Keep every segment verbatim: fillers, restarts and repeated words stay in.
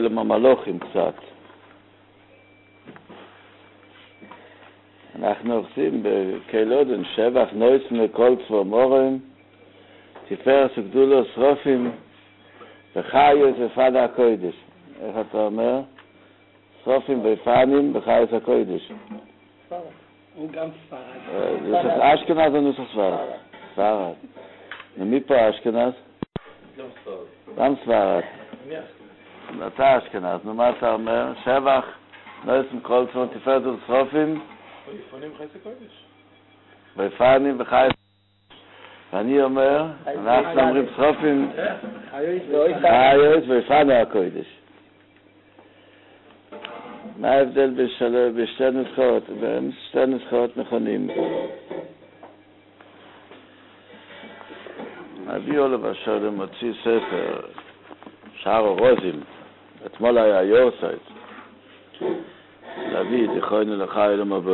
אוהלם המלוכים קצת. אנחנו עושים בקהילודן שבח נויסן לכל צבא מורם, תפארת וגדולו שרופים וחיות ופד הקודש. איך אתה אומר? שרופים ופנים וחיות הקודש. ספרד. הוא גם ספרד. נוסח אשכנז או נוסח ספרד? ספרד. ומי פה אשכנז? גם ספרד. גם ספרד. מי אשכנז? אתה אשכנז. נו, מה אתה אומר? שבח נויסן כל צבא תפארת ושרופים ויפנים חייס הקודש. ויפנים וחיות. ואני אומר, אנחנו אומרים שרופים חיות ויפנו הקודש. מה ההבדל בשתי נוסחאות? בשתי נוסחאות נכונים. אבי אולב השולם מוציא ספר שער הרוזים, אתמול היה יורצייט, להביא זיכרונו לחיים הבא.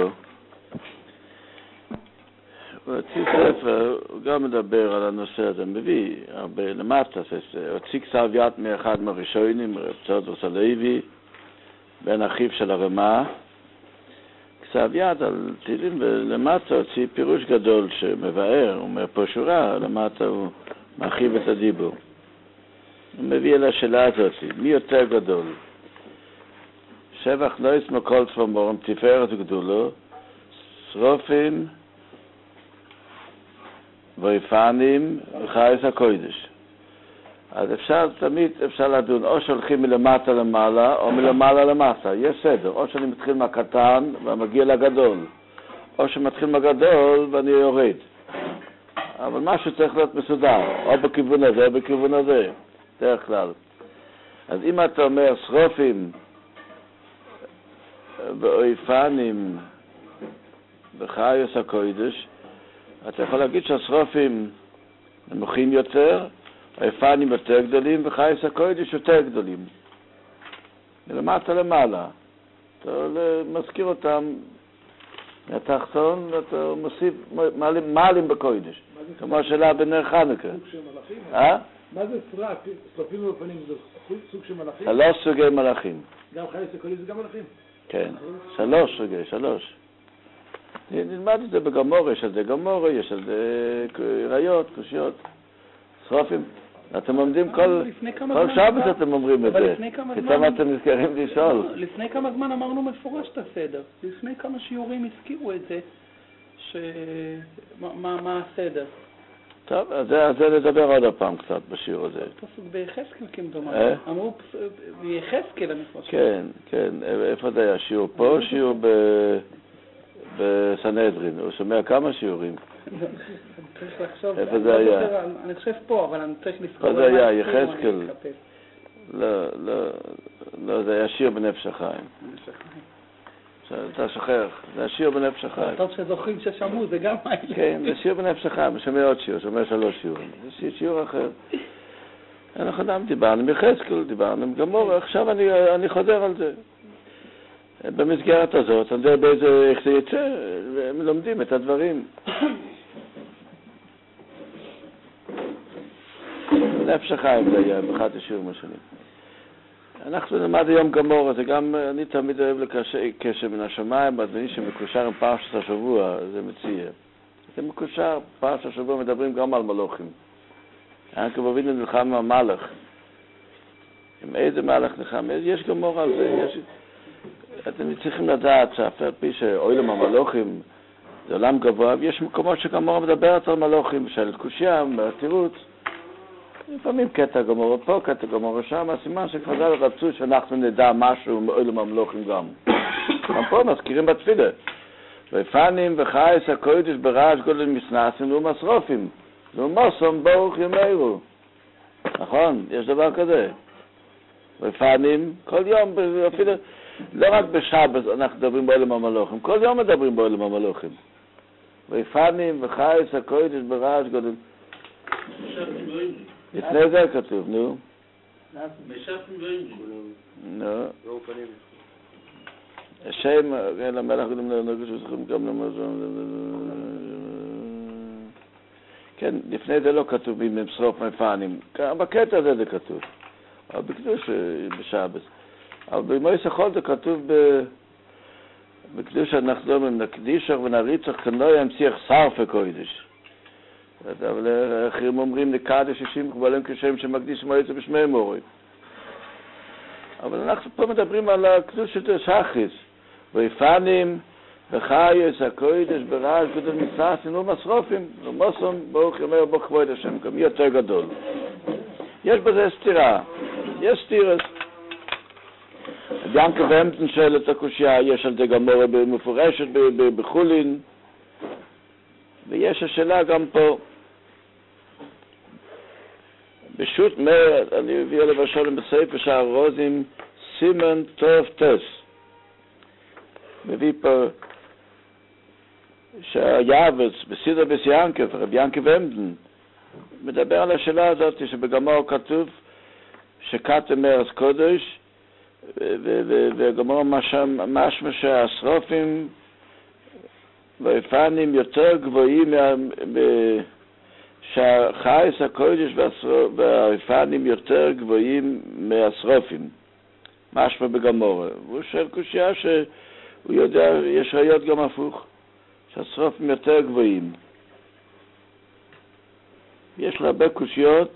הוא הוציא ספר, הוא גם מדבר על הנושא הזה, מביא הרבה למטה, הוציא כתב יד מאחד מהראשונים, רב צודרוס הלוי, בן אחיו של הרמה, כתב יד על תהילים, ולמטה הוציא פירוש גדול שמבאר, הוא אומר פה שורה, למטה הוא מרחיב את הדיבור. הוא מביא אל השאלה הזאת, מי יותר גדול? שבח נויס מכל צבא מורם, תפארת וגדולו, שרופים ויפנים וחייס הקודש. אז אפשר, תמיד אפשר לדון, או שהולכים מלמטה למעלה, או מלמעלה למטה. יש סדר, או שאני מתחיל מהקטן ומגיע לגדול, או שמתחיל מהגדול ואני יורד. אבל משהו צריך להיות מסודר, או בכיוון הזה, או בכיוון הזה, דרך כלל. אז אם אתה אומר, שרופים ויפנים וחייס הקודש, אתה יכול להגיד שהשרופים נמוכים יותר, היפנים יותר גדולים, וחייס הקודש יותר גדולים. מלמטה למעלה. אתה מזכיר אותם מהתחתון, ואתה מוסיף, מעלים, מעלים בקודש. כמו השאלה בנר חנוכה. סוג של מלאכים? אה? מה זה שרף? שרפים ובפנים זה סוג של מלאכים? שלוש סוגי מלאכים. גם חייס הקודש זה גם מלאכים? כן, שלוש סוגי, שלוש. נלמד את זה בגמורה, יש על זה גמורה, יש על זה ראיות, קושיות, שרופים. אתם עומדים כל שבת אתם אומרים את זה. פתאום אתם נזכרים לשאול. לפני כמה זמן אמרנו מפורש את הסדר. לפני כמה שיעורים הזכירו את זה, מה הסדר. טוב, אז זה לדבר עוד הפעם קצת בשיעור הזה. פסוק ביחזקאל כמדומני. אמרו ביחזקאל אני חושב. כן, כן. איפה זה היה? שיעור פה, שיעור בסנהדרין. הוא שומע כמה שיעורים. צריך לחשוב, איפה זה היה? אני חושב פה, אבל אני צריך לזכור. איפה זה היה? יחזקאל. לא, לא, לא, זה היה שיר בנפש החיים. אתה שוכח, זה השיר בנפש החיים. טוב שזוכרים ששמעו, זה גם הייתי. כן, זה שיר בנפש החיים, הוא שומע עוד שיר, שומע שלוש שיעורים. זה שיעור אחר. אנחנו גם דיברנו עם יחזקאל, דיברנו עם גמורה, עכשיו אני חוזר על זה. במסגרת הזאת, אני יודע באיזה, איך זה יצא, הם לומדים את הדברים. נפש החיים זה היה באחד השיעורים השונים. אנחנו נלמד היום גמורה, זה גם, אני תמיד אוהב לקשר מן השמיים, אדוני שמקושר עם פרשת השבוע, זה מציע. זה מקושר, פרשת השבוע מדברים גם על מלוכים. יעקב אבינו נלחם עם המלך. עם איזה מלך נלחם? יש גמורה על זה, יש... אתם צריכים לדעת שאף על פי שאוילם המלוכים זה עולם גבוה, ויש מקומות שגמורה מדברת על מלוכים, של קושיה, מהתירוץ. לפעמים קטע גמורה פה, קטע גמורה שם, הסימן שכבר רצו שאנחנו נדע משהו מאוילם המלוכים גם. גם פה מזכירים בתפילה. ויפנים וחייס הקודש ברעש גודל מסנסים ומסרופים. ומוסום ברוך ימירו. נכון? יש דבר כזה. ויפנים, כל יום, אפילו... לא רק בשבת אנחנו מדברים באוילם המלוכים, כל יום מדברים באוילם המלוכים. ויפנים וחייס הקודש ברעש גודל. לפני זה כתוב, נו. משפטים ואימרי. נו. השם, למלך קודם לנרגש וזכרים גם למזון. כן, לפני זה לא כתוב אם הם שרוף מפנים. בקטע הזה זה כתוב. אבל בקדוש בשבת. אבל במויס החול זה כתוב ב... בקדוש אנחנו אומרים, נקדישך ונריצך כנוי המציח שרפה קודש. אבל אחרים אומרים, נקדש שישים קבלים כשם שמקדיש מועצה בשמי מורי. אבל אנחנו פה מדברים על הקדוש של שחריס. ויפנים, בחייס, הקודש, ברעש, קודש מסעסים, ומסרופים, ומוסום, ברוך יאמר בו כבוד השם, גם יותר גדול. יש בזה סתירה, יש סתירס. גם כבאמתן של את הקושיה, יש על זה גמורה מפורשת בחולין, ויש השאלה גם פה. בשו"ת מר, אני מביא עליו השולם בספר שער רוזים, סימן טוב טס. מביא פה שהיעבץ, בסידר בסיינקף, רב ינקב אמדן, מדבר על השאלה הזאת שבגמור כתוב שכתם ארץ קודש, וגמור משמע שהשרופים והיפנים יותר גבוהים, שהחייס הקודש והיפנים יותר גבוהים מהשרופים. משמע בגמור. והוא שואל קושיה שהוא יודע, יש ראיות גם הפוך, שהשרופים יותר גבוהים. יש לה הרבה קושיות,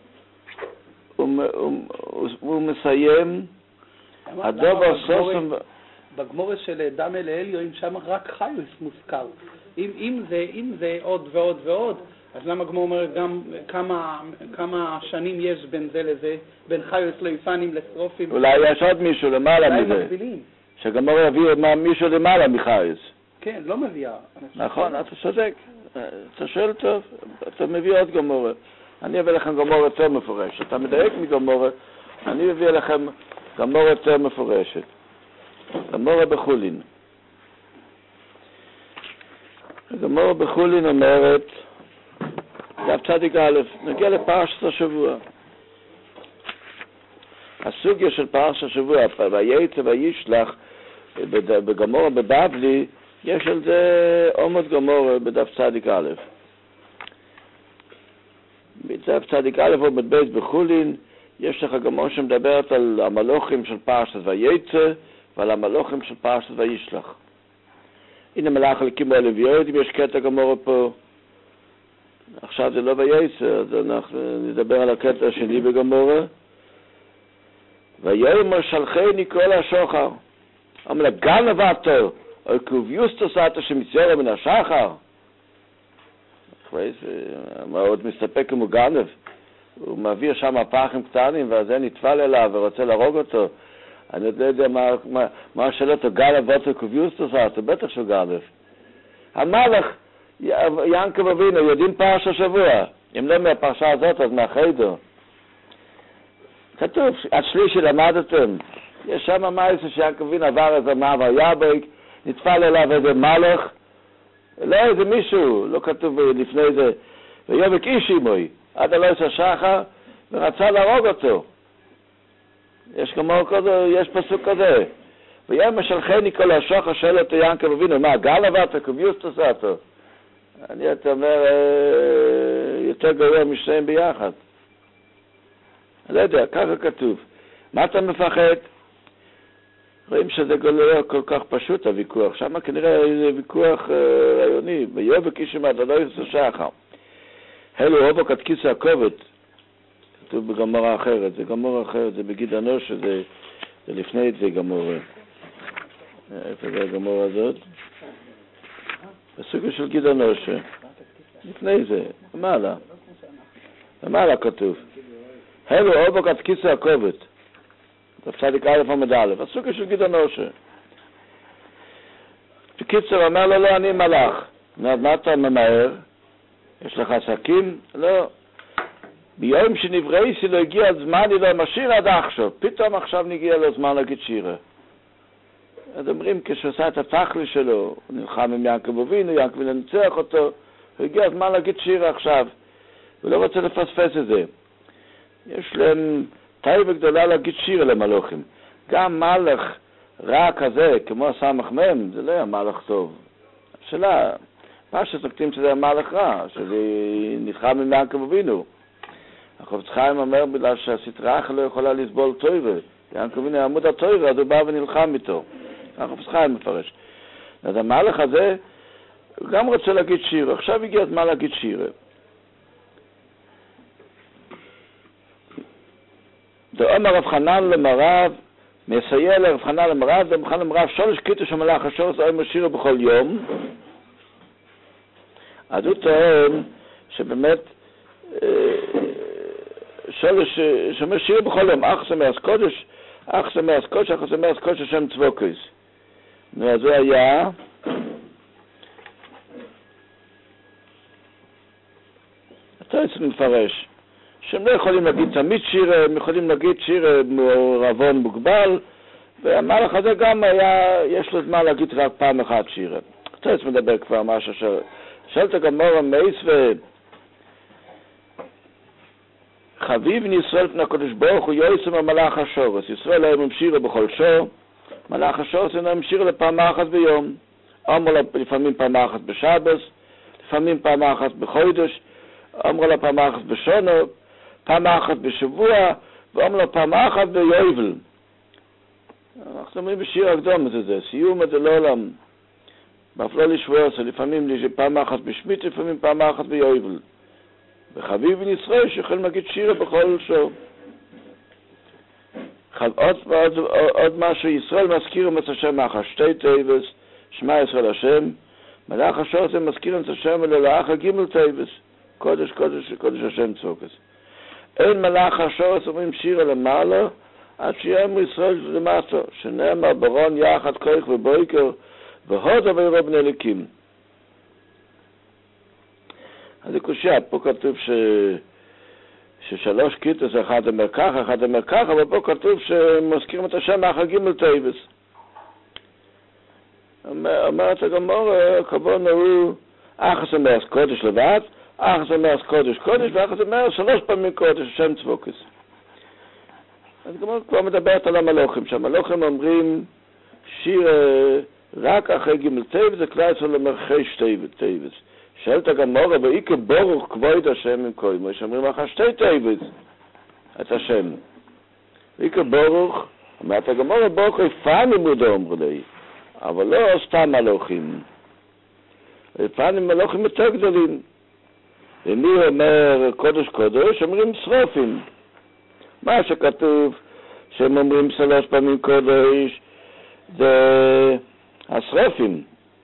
הוא מסיים, הדובר סוסם... בגמורה של דם אל אליו, אם שם רק חיוס מוזכר. אם, אם, זה, אם זה עוד ועוד ועוד, אז למה הגמורה אומרת גם כמה, כמה שנים יש בין זה לזה, בין חיוס ליפנים לשרופים? אולי יש עוד מישהו למעלה מזה. אולי מקבילים. שגמורה יביא מישהו למעלה מחיוס. כן, לא מביאה. נכון, אתה צודק. אתה שואל טוב, אתה מביא עוד גמורה. אני אביא לכם גמורה יותר מפורשת. אתה מדייק מגמורה, אני אביא לכם גמורה יותר מפורשת. גמורה בחולין. גמורה בחולין אומרת, דף צדיק א', נגיע לפרשת השבוע. הסוגיה של פרשת השבוע, וייצא וישלח, בגמורה בבבלי, יש על זה עומד גמורה בדף צדיק א'. בדף צדיק א' עומד בית בחולין, יש לך גמורה שמדברת על המלוכים של פרשת וייצא, ועל המלוכים של פרשת וישלח. הנה מלאך הלקים הלוויות, אם יש קטע גמורה פה. עכשיו זה לא וייצא, אז אנחנו נדבר על הקטע השני בגמורה. ויאמר שלחני כל השוחר. אמר לה, גנב אתה, או קוביוסטוס אתה שמצויר מן השחר. מאוד מסתפק אם הוא גנב. הוא מעביר שם פחים קטנים, ואז זה נטפל אליו ורוצה להרוג אותו. אני לא יודע מה, מה, מה השאלות, הוא גנב אתה קוביוסטוס אתה, בטח שהוא גנב. המלך, ינקב אבינו, יודעים פרש השבוע. אם לא מהפרשה הזאת, אז מהחיידו. כתוב, עד שלישי למדתם, יש שם מייסה שיעקב אבינו עבר איזה מעבר יבק, נטפל אליו איזה מלך, לא איזה מישהו, לא כתוב לפני זה, ויבק איש עמוי, עד אלוהיס השחר, ורצה להרוג אותו. יש כמו כזה, יש פסוק כזה, ויאמר שלחני כל השוחר, שואל אותו ינקב אבינו, מה, גנב אתה, קוביוסטוס אתה? אני אתה אומר, יותר גרוע משניהם ביחד. אני לא יודע, ככה כתוב. מה אתה מפחד? רואים שזה לא כל כך פשוט הוויכוח. שם כנראה זה ויכוח אה, רעיוני. ויובק איש עמד, לא יעשו שחר. אלו הובק עד כיסא הכובד. כתוב בגמורה אחרת. זה גמורה אחרת, זה בגיד אנוש, זה, זה לפני זה גמורה. איפה זה הגמורה הזאת? בסוגיה של גיד אנוש. לפני זה, למעלה. למעלה כתוב. אלו הובק עד כיסא הכובד. צדיק א' עמוד א', הסוגיה של גיד אנוש. בקיצור, אומר לו, לא, אני מלאך. מה אתה ממהר? יש לך עסקים? לא. ביום שנברייסי לא הגיע הזמן, היא לא משאיר עד עכשיו. פתאום עכשיו נגיע לו זמן להגיד שירה. אז אומרים, כשעושה את התכלי שלו, הוא נלחם עם ינקב אבינו, ינקב אבינו ניצח אותו, הוא הגיע הזמן להגיד שירה עכשיו. הוא לא רוצה לפספס את זה. יש להם טייבה גדולה להגיד שירה למלוכים. גם מלך רע כזה, כמו הסמך מם, זה לא היה מלך טוב. השאלה, מה שסוקטים שזה היה מלך רע, שזה נלחם עם ינקב אבינו. החפץ חיים אומר בגלל שהסטרה לא יכולה לסבול תוירה, יעקב הנה עמוד התוירה, אז הוא בא ונלחם איתו. החפץ חיים מפרש. אז המהלך הזה, הוא גם רוצה להגיד שיר, עכשיו הגיע הזמן להגיד שיר. דאמר רב חנן למרב, מסייע לרב חנן למרב, רב חנן למרב, שולש קיטוש המלאך השורס, אומר שיר בכל יום. אז הוא טוען שבאמת שולש, שאומר שיר בכל יום, אח סמאס קודש, אח סמאס קודש, אח סמאס קודש השם צבוקס. נו, אז זה היה אתה יצא מפרש שהם לא יכולים להגיד תמיד שיר, הם יכולים להגיד שיר מעורבון מוגבל, והמהלך הזה גם היה, יש לו זמן להגיד רק פעם אחת שיר. אתה יצא מדבר כבר משהו ש... שאלת גמורה מייס ו... חביב נישראל פני הקדוש ברוך הוא יועצם המלאך השורס. ישראל היה ממשירה בכל שור, מלאך השורס אינו ממשירה לפעם אחת ביום. אמרו לה לפעמים פעם אחת בשבס, לפעמים פעם אחת בחודש, אמרו לה פעם אחת בשונו, פעם אחת בשבוע, ואומר לה פעם אחת ביובל. אנחנו אומרים בשיר הקדום את זה, סיום את זה לעולם. באפלו לשבוע, לפעמים פעם אחת בשמית, לפעמים פעם אחת ביובל. וחביב ישראל שיכול להגיד שירה בכל שור. עוד, עוד, עוד משהו, ישראל מזכיר את השם אחר שתי טייבס, שמע ישראל השם, מלאך השור זה מזכיר את השם ולאח הגימל טייבס, קודש קודש קודש השם צוקס. אין מלאך השור אומרים שירה למעלה, עד שיאמר ישראל למטה, שנאמר ברון יחד כוח ובויקר, והוד אבירו בני אליקים. אז זה קושיה, פה כתוב ש... ששלוש קיטוס, אחד אומר ככה, אחד אומר ככה, אבל פה כתוב שמזכירים את השם אחר גימל טייבס. אומרת הגמור, כבון הוא אחס אמרס קודש לבד, אחס אמרס קודש קודש, ואחס אמרס שלוש פעמים קודש, השם צבוקס. אז הגמור כבר מדברת על המלוכים, שהמלוכים אומרים שיר רק אחרי גימל טייבס, זה כלל אצל המרחי טייבס. שאלת הגמורה, ואיקה ברוך כבוד השם עם קוימו, שאומרים לך שתי טייבס, את השם. ואיקה ברוך, אומרת הגמורה, ברוך איפנים מודו אומרו לי, אבל לא סתם מלוכים. איפנים מלוכים יותר גדולים. ומי אומר קודש קודש, אומרים שרופים. מה שכתוב, שהם אומרים שלוש פעמים קודש, זה השרופים.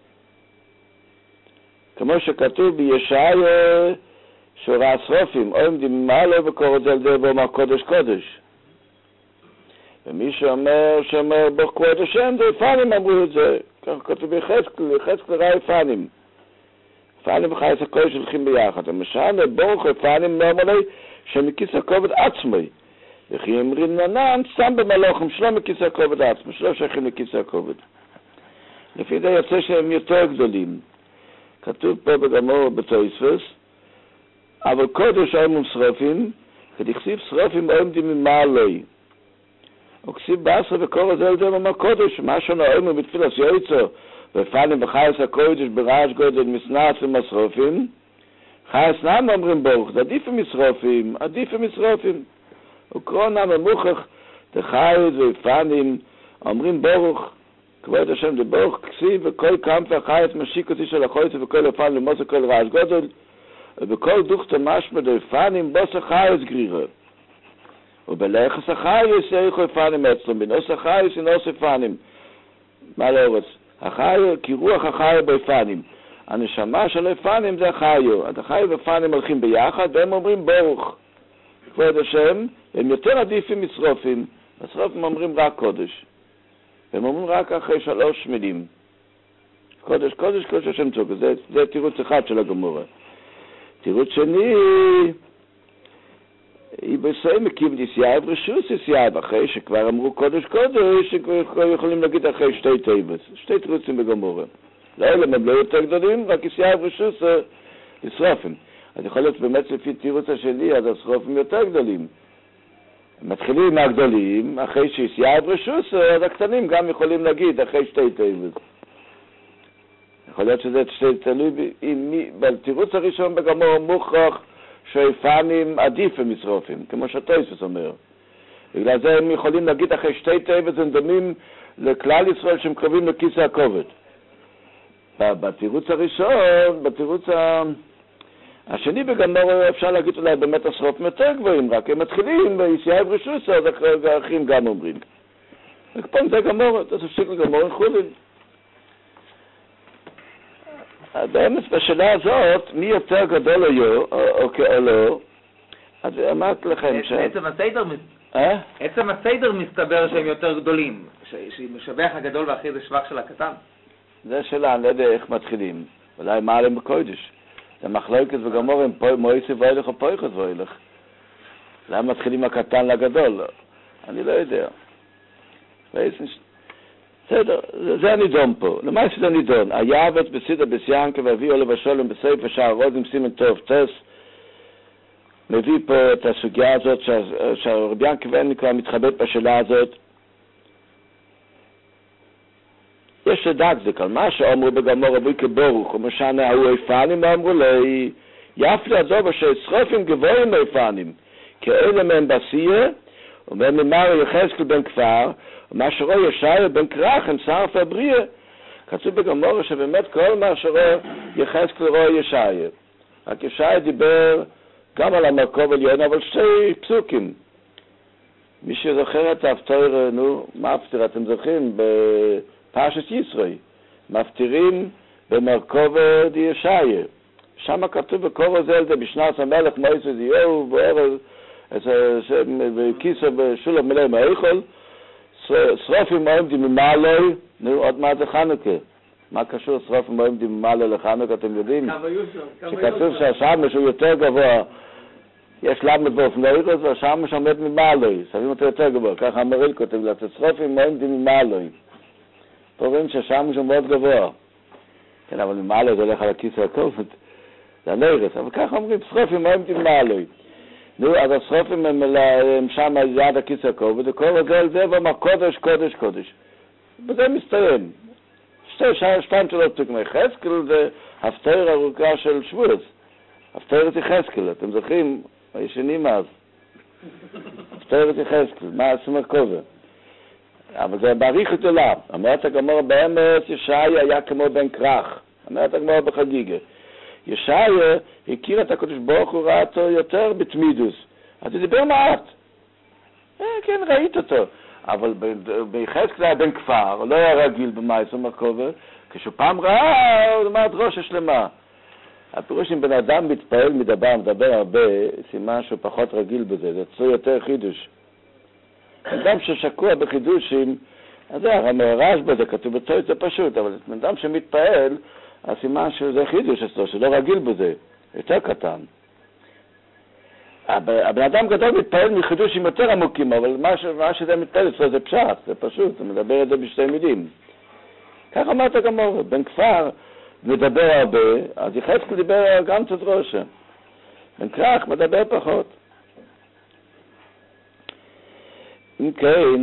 כמו שכתוב בישעיה שורה השרופים, או אם דמלו וקורא זה על זה ואומר קודש קודש. ומי שאומר שאומר ברוך כבוד השם, זה איפנים אמרו את זה. כך כתוב בחזקאל, בחזקאל ראה איפנים. איפנים וחייס הקודש הולכים ביחד. המשל ברוך איפנים לא אומר לי שמכיס הכובד עצמי. וכי אמרים ננן שם במלוכים שלא מכיס הכובד עצמי, שלא שייכים לכיס הכובד. לפי זה יוצא שהם יותר גדולים. כתוב פה בגמור בתוספות, אבל קודש אומרים שרופים, כדכתיב שרופים עומדים ממעלי. וכתיב בעשרה וקורא זה על זה אומר קודש, מה שאומרים בתפילת יועצו, ופעלים בחייס הקודש ברעש גודל מסנץ ומשרופים, חייס נם אומרים ברוך, זה עדיף משרופים, עדיף משרופים. וקרוא נם המוכח, דחייס ופעלים אומרים ברוך, כבוד השם דברוך כסיב וכל קמפ החייס משיק אותי של החויצה וכל הפן למוס וכל רעש גודל ובכל דוכת המשמע דפנים בוס החייס גרירה ובלחס החייס יריחו הפנים אצלם בנוס החייס ינוס הפנים מה לאורץ? החייס, כי רוח החייס בפנים הנשמה של הפנים זה החייס החייס והפנים הולכים ביחד והם אומרים ברוך כבוד השם הם יותר עדיפים משרופים השרופים אומרים רק קודש הם אומרים רק אחרי שלוש מילים. קודש, קודש, קודש השם צוקס. זה, זה תירוץ אחד של הגמורה. תירוץ שני, היא בסיים מקים דיסייב רשוס דיסייב, אחרי שכבר אמרו קודש, קודש, שכבר יכולים להגיד אחרי שתי טייבס. שתי תירוצים בגמורה. לא, הם לא יותר גדולים, רק דיסייב רשוס לשרופים. אז יכול להיות באמת לפי תירוץ השני, אז השרופים יותר גדולים. מתחילים עם הגדולים, אחרי שיסייב רשוס, אז הקטנים גם יכולים להגיד, אחרי שתי טייבס. יכול להיות שזה תלוי, בתירוץ הראשון בגמור מוכרח, שאיפנים עדיפים משרופים, כמו שטויסוס אומר. בגלל זה הם יכולים להגיד אחרי שתי טבעס הם דומים לכלל ישראל שהם קרובים לכיסא הכובד. בתירוץ הראשון, בתירוץ ה... השני בגמור אפשר להגיד אולי באמת השרופים יותר גבוהים, רק הם מתחילים ביסיעה ברשוס, אז האחרים גם אומרים. וכפון זה גמור, זה ספסיק לגמור חולין. באמת בשאלה הזאת, מי יותר גדול היו, או כאולו, אז אמרתי לכם ש... עצם הסדר, אה? עצם הסדר מסתבר שהם יותר גדולים, שמשבח הגדול ואחרי זה שבח של הקטן. זה שאלה, אני לא יודע איך מתחילים, אולי מה עליהם בקודש. זה מחלוקת וגמור הם מויסי ואילך או פויכות ואילך. למה מתחילים הקטן לגדול? אני לא יודע. בסדר, זה הנידון פה. למה שזה נידון? היאבט בסידה בסיינקה והביאו לבשולם בספר שער רוזים סימן טוב טס, מביא פה את הסוגיה הזאת שהרבי ינקבל כבר מתחבט בשאלה הזאת. יש לדעת זה כאן, מה שאומרו בגמור אבוי כברוך, ומשנה ההוא איפנים, אמרו לי, יפלי הדובר ששרופים גבוהים איפנים, כאלה מהם בסייה, ומהם ממר יחזקאל בן כפר, ומה שרואה ישעיה בן כרחם, שרף הבריאה. כתוב בגמור שבאמת כל מה שרואה יחזקאל רואה ישעיה. רק ישעיה דיבר גם על המרכוב עליון, אבל שתי פסוקים. מי שזוכר את ההפטר, נו, מה הפטר? אתם זוכרים? בפרשת ישראל. מפטירים במרכוב ישעיה. שם כתוב בקור הזה, זה בשנת המלך מויסי דיהו, ואורז, וכיסא בשולם מלא מהאיכול, שרופים עומדים ממעלוי, נו, עוד מעט זה חנוכה. מה קשור שרופים עומדים ממעלוי לחנוכה, אתם יודעים? שכתוב שהשמש הוא יותר גבוה, יש למד באופנוירוס, והשמש עומד ממעלוי, שמים אותו יותר גבוה, ככה המריל כותב, שרופים עומדים ממעלוי. פה רואים שהשמש הוא מאוד גבוה. כן, אבל ממעלוי זה הולך על הכיסא הכובד, זה הנרס, אבל ככה אומרים, שרופים עומדים ממעלוי. נו, אז השרופים הם, הם שם יד הכיסא הכובד, וכל הזה על זה ואומר קודש, קודש, קודש. וזה מסתיים. שתי שתיים שלוש תוקמי חזקאל זה הפטר ארוכה של שבועס. הפטר את יחזקאל, אתם זוכרים? הישנים אז. הפטר את יחזקאל, מה עשו כובד. אבל זה בעריכות עולה. אמרת הגמור באמת ישעיה היה כמו בן כרך. אמרת הגמור בחגיגה. ישעיה הכיר את הקדוש ברוך הוא ראה אותו יותר בתמידוס. אז הוא דיבר מעט. אה, כן, ראית אותו. אבל ביחזקאל היה בן כפר, לא היה רגיל במייסו מרכובר. כשהוא פעם ראה, הוא אמר את ראש השלמה. הפירוש אם בן אדם מתפעל מדבר, מדבר הרבה, סימן שהוא פחות רגיל בזה. זה צור יותר חידוש. אדם ששקוע בחידושים, אז זה הרמרש בזה, כתוב בצור, זה פשוט. אבל בן אדם שמתפעל, הסימן שזה חידוש אצלו, שלא רגיל בזה, יותר קטן. הבן אדם גדול מתפעל מחידושים יותר עמוקים, אבל מה, ש... מה שזה מתפעל אצלו זה פשט, זה פשוט, הוא מדבר את זה בשתי מילים. כך אמרת גמור, בן כפר מדבר הרבה, אז יחזקאל דיבר גם קצת ראשה. בן כרך מדבר פחות. אם כן,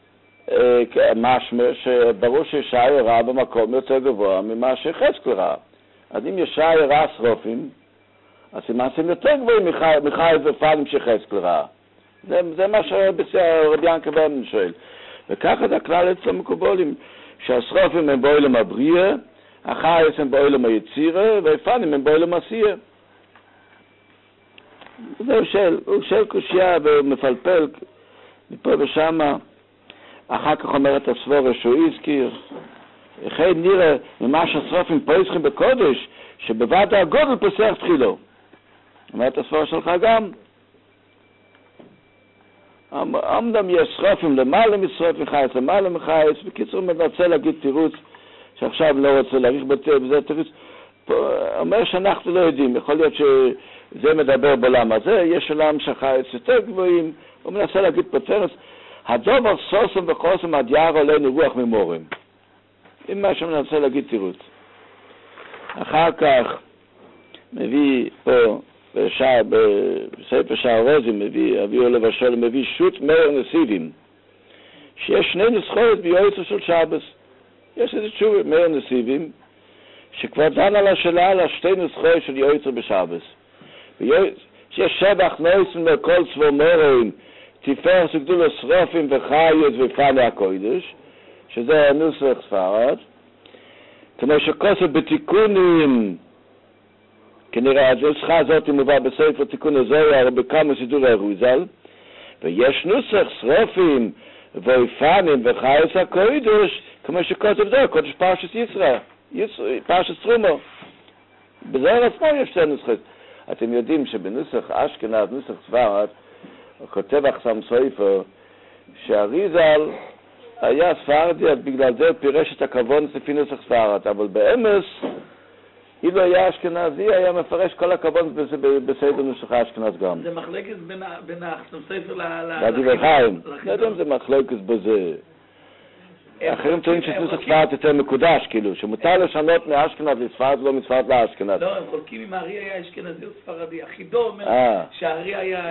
משמע שברור שישעיה ראה במקום יותר גבוה ממה שיחזקאל ראה. אז אם ישעיה ראה שרופים, אז סימן שהם יותר גבוהים מחי ופעלים שיחזקאל ראה. זה, זה מה שרבי ינקבל שואל. וככה זה הכלל אצל המקובולים, שהשרופים הם באוילם הבריאה, החייס הם באוילם היצירה, והפעלים הם באוילם עשייה. זה של, הוא של קושיה ומפלפל מפה ושמה. אחר כך אומר את הסבורה שהוא הזכיר. אחרי נראה ממה שהשרופים פוסחים בקודש, שבבד הגודל פוסח תחילו. אומר את הסבורה שלך גם. אמנם יש שרופים למעלה משרופים חייס, למעלה מחייס, בקיצור מנסה להגיד תירוץ, שעכשיו לא רוצה להאריך בזה תירוץ. אומר שאנחנו לא יודעים, יכול להיות שזה מדבר בעולם הזה, יש עולם שחייס יותר גבוהים, הוא מנסה להגיד פה תירוץ, הדובר סוסם וחוסם עד יער עלינו רוח ממורים. אם מה שמנסה להגיד תירוץ. אחר כך מביא פה בשער, בספר שער רוזים, מביא אביהו לבשול, מביא שוט מאיר נסיבים, שיש שני נוסחאות ביועצו של שבס. יש איזה תשובה, מאיר נסיבים, שכבר דן על השאלה על השתי נוסחאות של יועצו בשבס. שיש שבח נויסן מכל צבו מורים, תפארת וגדולת שרופים וחיות ופני הקודש, שזה נוסח ספרד, כמו שכוסף בתיקונים, כנראה הנוסחה הזאת מובא בספר תיקון הזוהר בכמה סידורי אריזל, ויש נוסח שרופים ואופנים וחיות הקודש, כמו שכוסף זה, קודש פרשת ישראל, פרשת תרומו. בזוהר עצמו יש שתי נוסחות. אתם יודעים שבנוסח אשכנז, נוסח ספרד, כותב אחסם סופר, שהאריזל היה ספרדי, אז בגלל זה פירש את הכוון לפי נוסח ספרד, אבל באמס, אילו היה אשכנזי, היה מפרש כל הכוון בסדר נוסח אשכנז גם. זה מחלקת בין אחסם סופר ל... לדברי חיים. לא יודע אם זה מחלקת בזה. אחרים טוענים שנוסח ספרד יותר מקודש, כאילו, שמותר לשנות מאשכנז לספרד, לא מספרד לאשכנז. לא, הם חולקים אם הארי היה אשכנזי או ספרדי. החידו אומר שהארי היה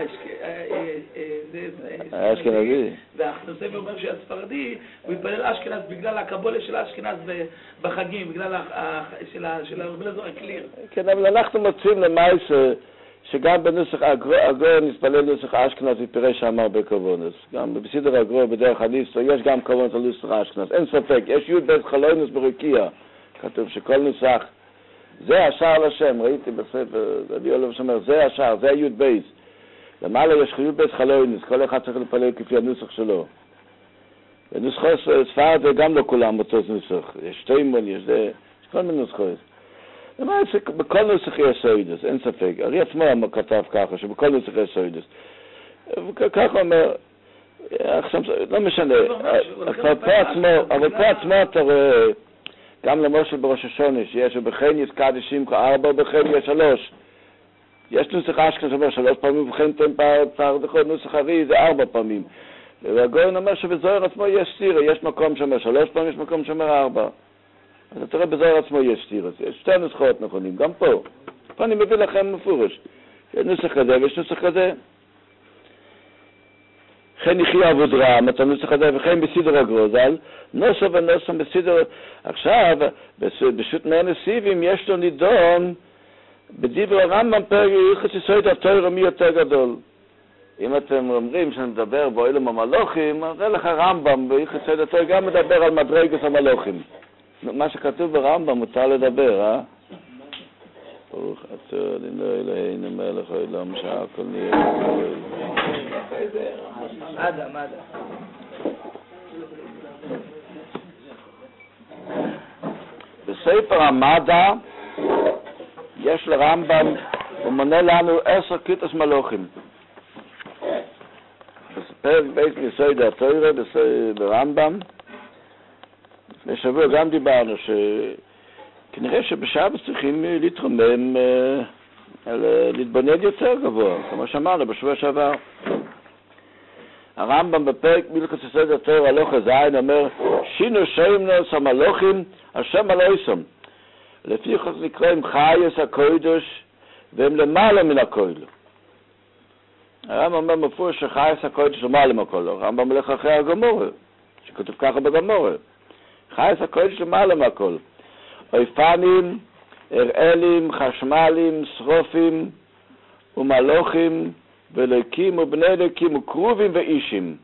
אשכנזי. והאחסם סופר אומר שהספרדי, הוא התפלל אשכנז בגלל הקבולה של אשכנז בחגים, בגלל של הרבלזור הקליר. כן, אבל אנחנו מוצאים למעשה שגם בנוסח הגרוע נספלל נוסח אשכנז ופירש שם הרבה כוונס. גם בסדר הגרוע בדרך הניסטו יש גם כוונס על נוסח אשכנז. אין ספק, יש י' בית חלוינוס ברקיע. כתוב שכל נוסח, זה השער לשם, ראיתי בספר, אני הולך שאומר, זה השער, זה הי' בית. למעלה יש י' בית חלוינוס, כל אחד צריך לפלל כפי הנוסח שלו. ונוסחו ספרד זה גם לא כולם אותו נוסח. יש שטיימון, יש זה, יש כל מיני נוסחות. למעשה, בכל נוסח יש סוידס, אין ספק. הרי עצמו כתב ככה, שבכל נוסח יש סוידס. וככה אומר, עכשיו, לא משנה, אבל פה עצמו אתה רואה, גם למושל בראש השונה, שיש ובכן יש קדישים כארבע, ובכן יש שלוש. יש נוסח אשכנז שאומר שלוש פעמים, ובכן תן פער דקות, נוסח הרי זה ארבע פעמים. והגורן אומר שבזוהר עצמו יש סתירה, יש מקום שאומר שלוש פעמים, יש מקום שאומר ארבע. אז אתה רואה בזוהר עצמו יש סתירה, יש שתי נוסחות נכונים, גם פה. פה אני מביא לכם מפורש. יש נוסח כזה ויש נוסח כזה. חן יחיה עבודרם, אתה נוסח כזה, וכן בסידר הגרוזל, נוסח ונוסח בסידר. עכשיו, בשו"ת מאה נסיבים יש לו נידון, בדברי הרמב"ם פרק הלכות יסוד התורה מי יותר גדול. אם אתם אומרים שנדבר בעולם המלוכים, אז זה לך רמב"ם בהלכות יסוד התורה גם מדבר על מדרגת המלוכים. מה שכתוב ברמב"ם מותר לדבר, אה? ברוך אתה אדוני אלוהינו מלך העולם שהכל נהיה בדברו. עדה, עדה. בספר המדע יש לרמב"ם, הוא מונה לנו עשר כיתות מלוכים. בפרק בית מיסוד התורה ברמב"ם, לפני שבוע גם דיברנו שכנראה שבשבת צריכים להתרומם, להתבונן יותר גבוה, כמו שאמרנו בשבוע שעבר. הרמב"ם בפרק בהלכות יסוד התורה הלכה זין אומר שינו שמנוס המלוכים השם אלוהיסם. לפי כך נקראים חייס הקודש והם למעלה מן הכל. הרמב"ם אומר מפורש שחייס הקודש למעלה מן הכל. הרמב"ם הולך אחרי הגמורה, שכתוב ככה בגמורה. חייס הקודש למעלה מן הכל. אופנים, הראלים, חשמלים, שרופים ומלוכים ולוקים ובני אלוקים וקרובים ואישים.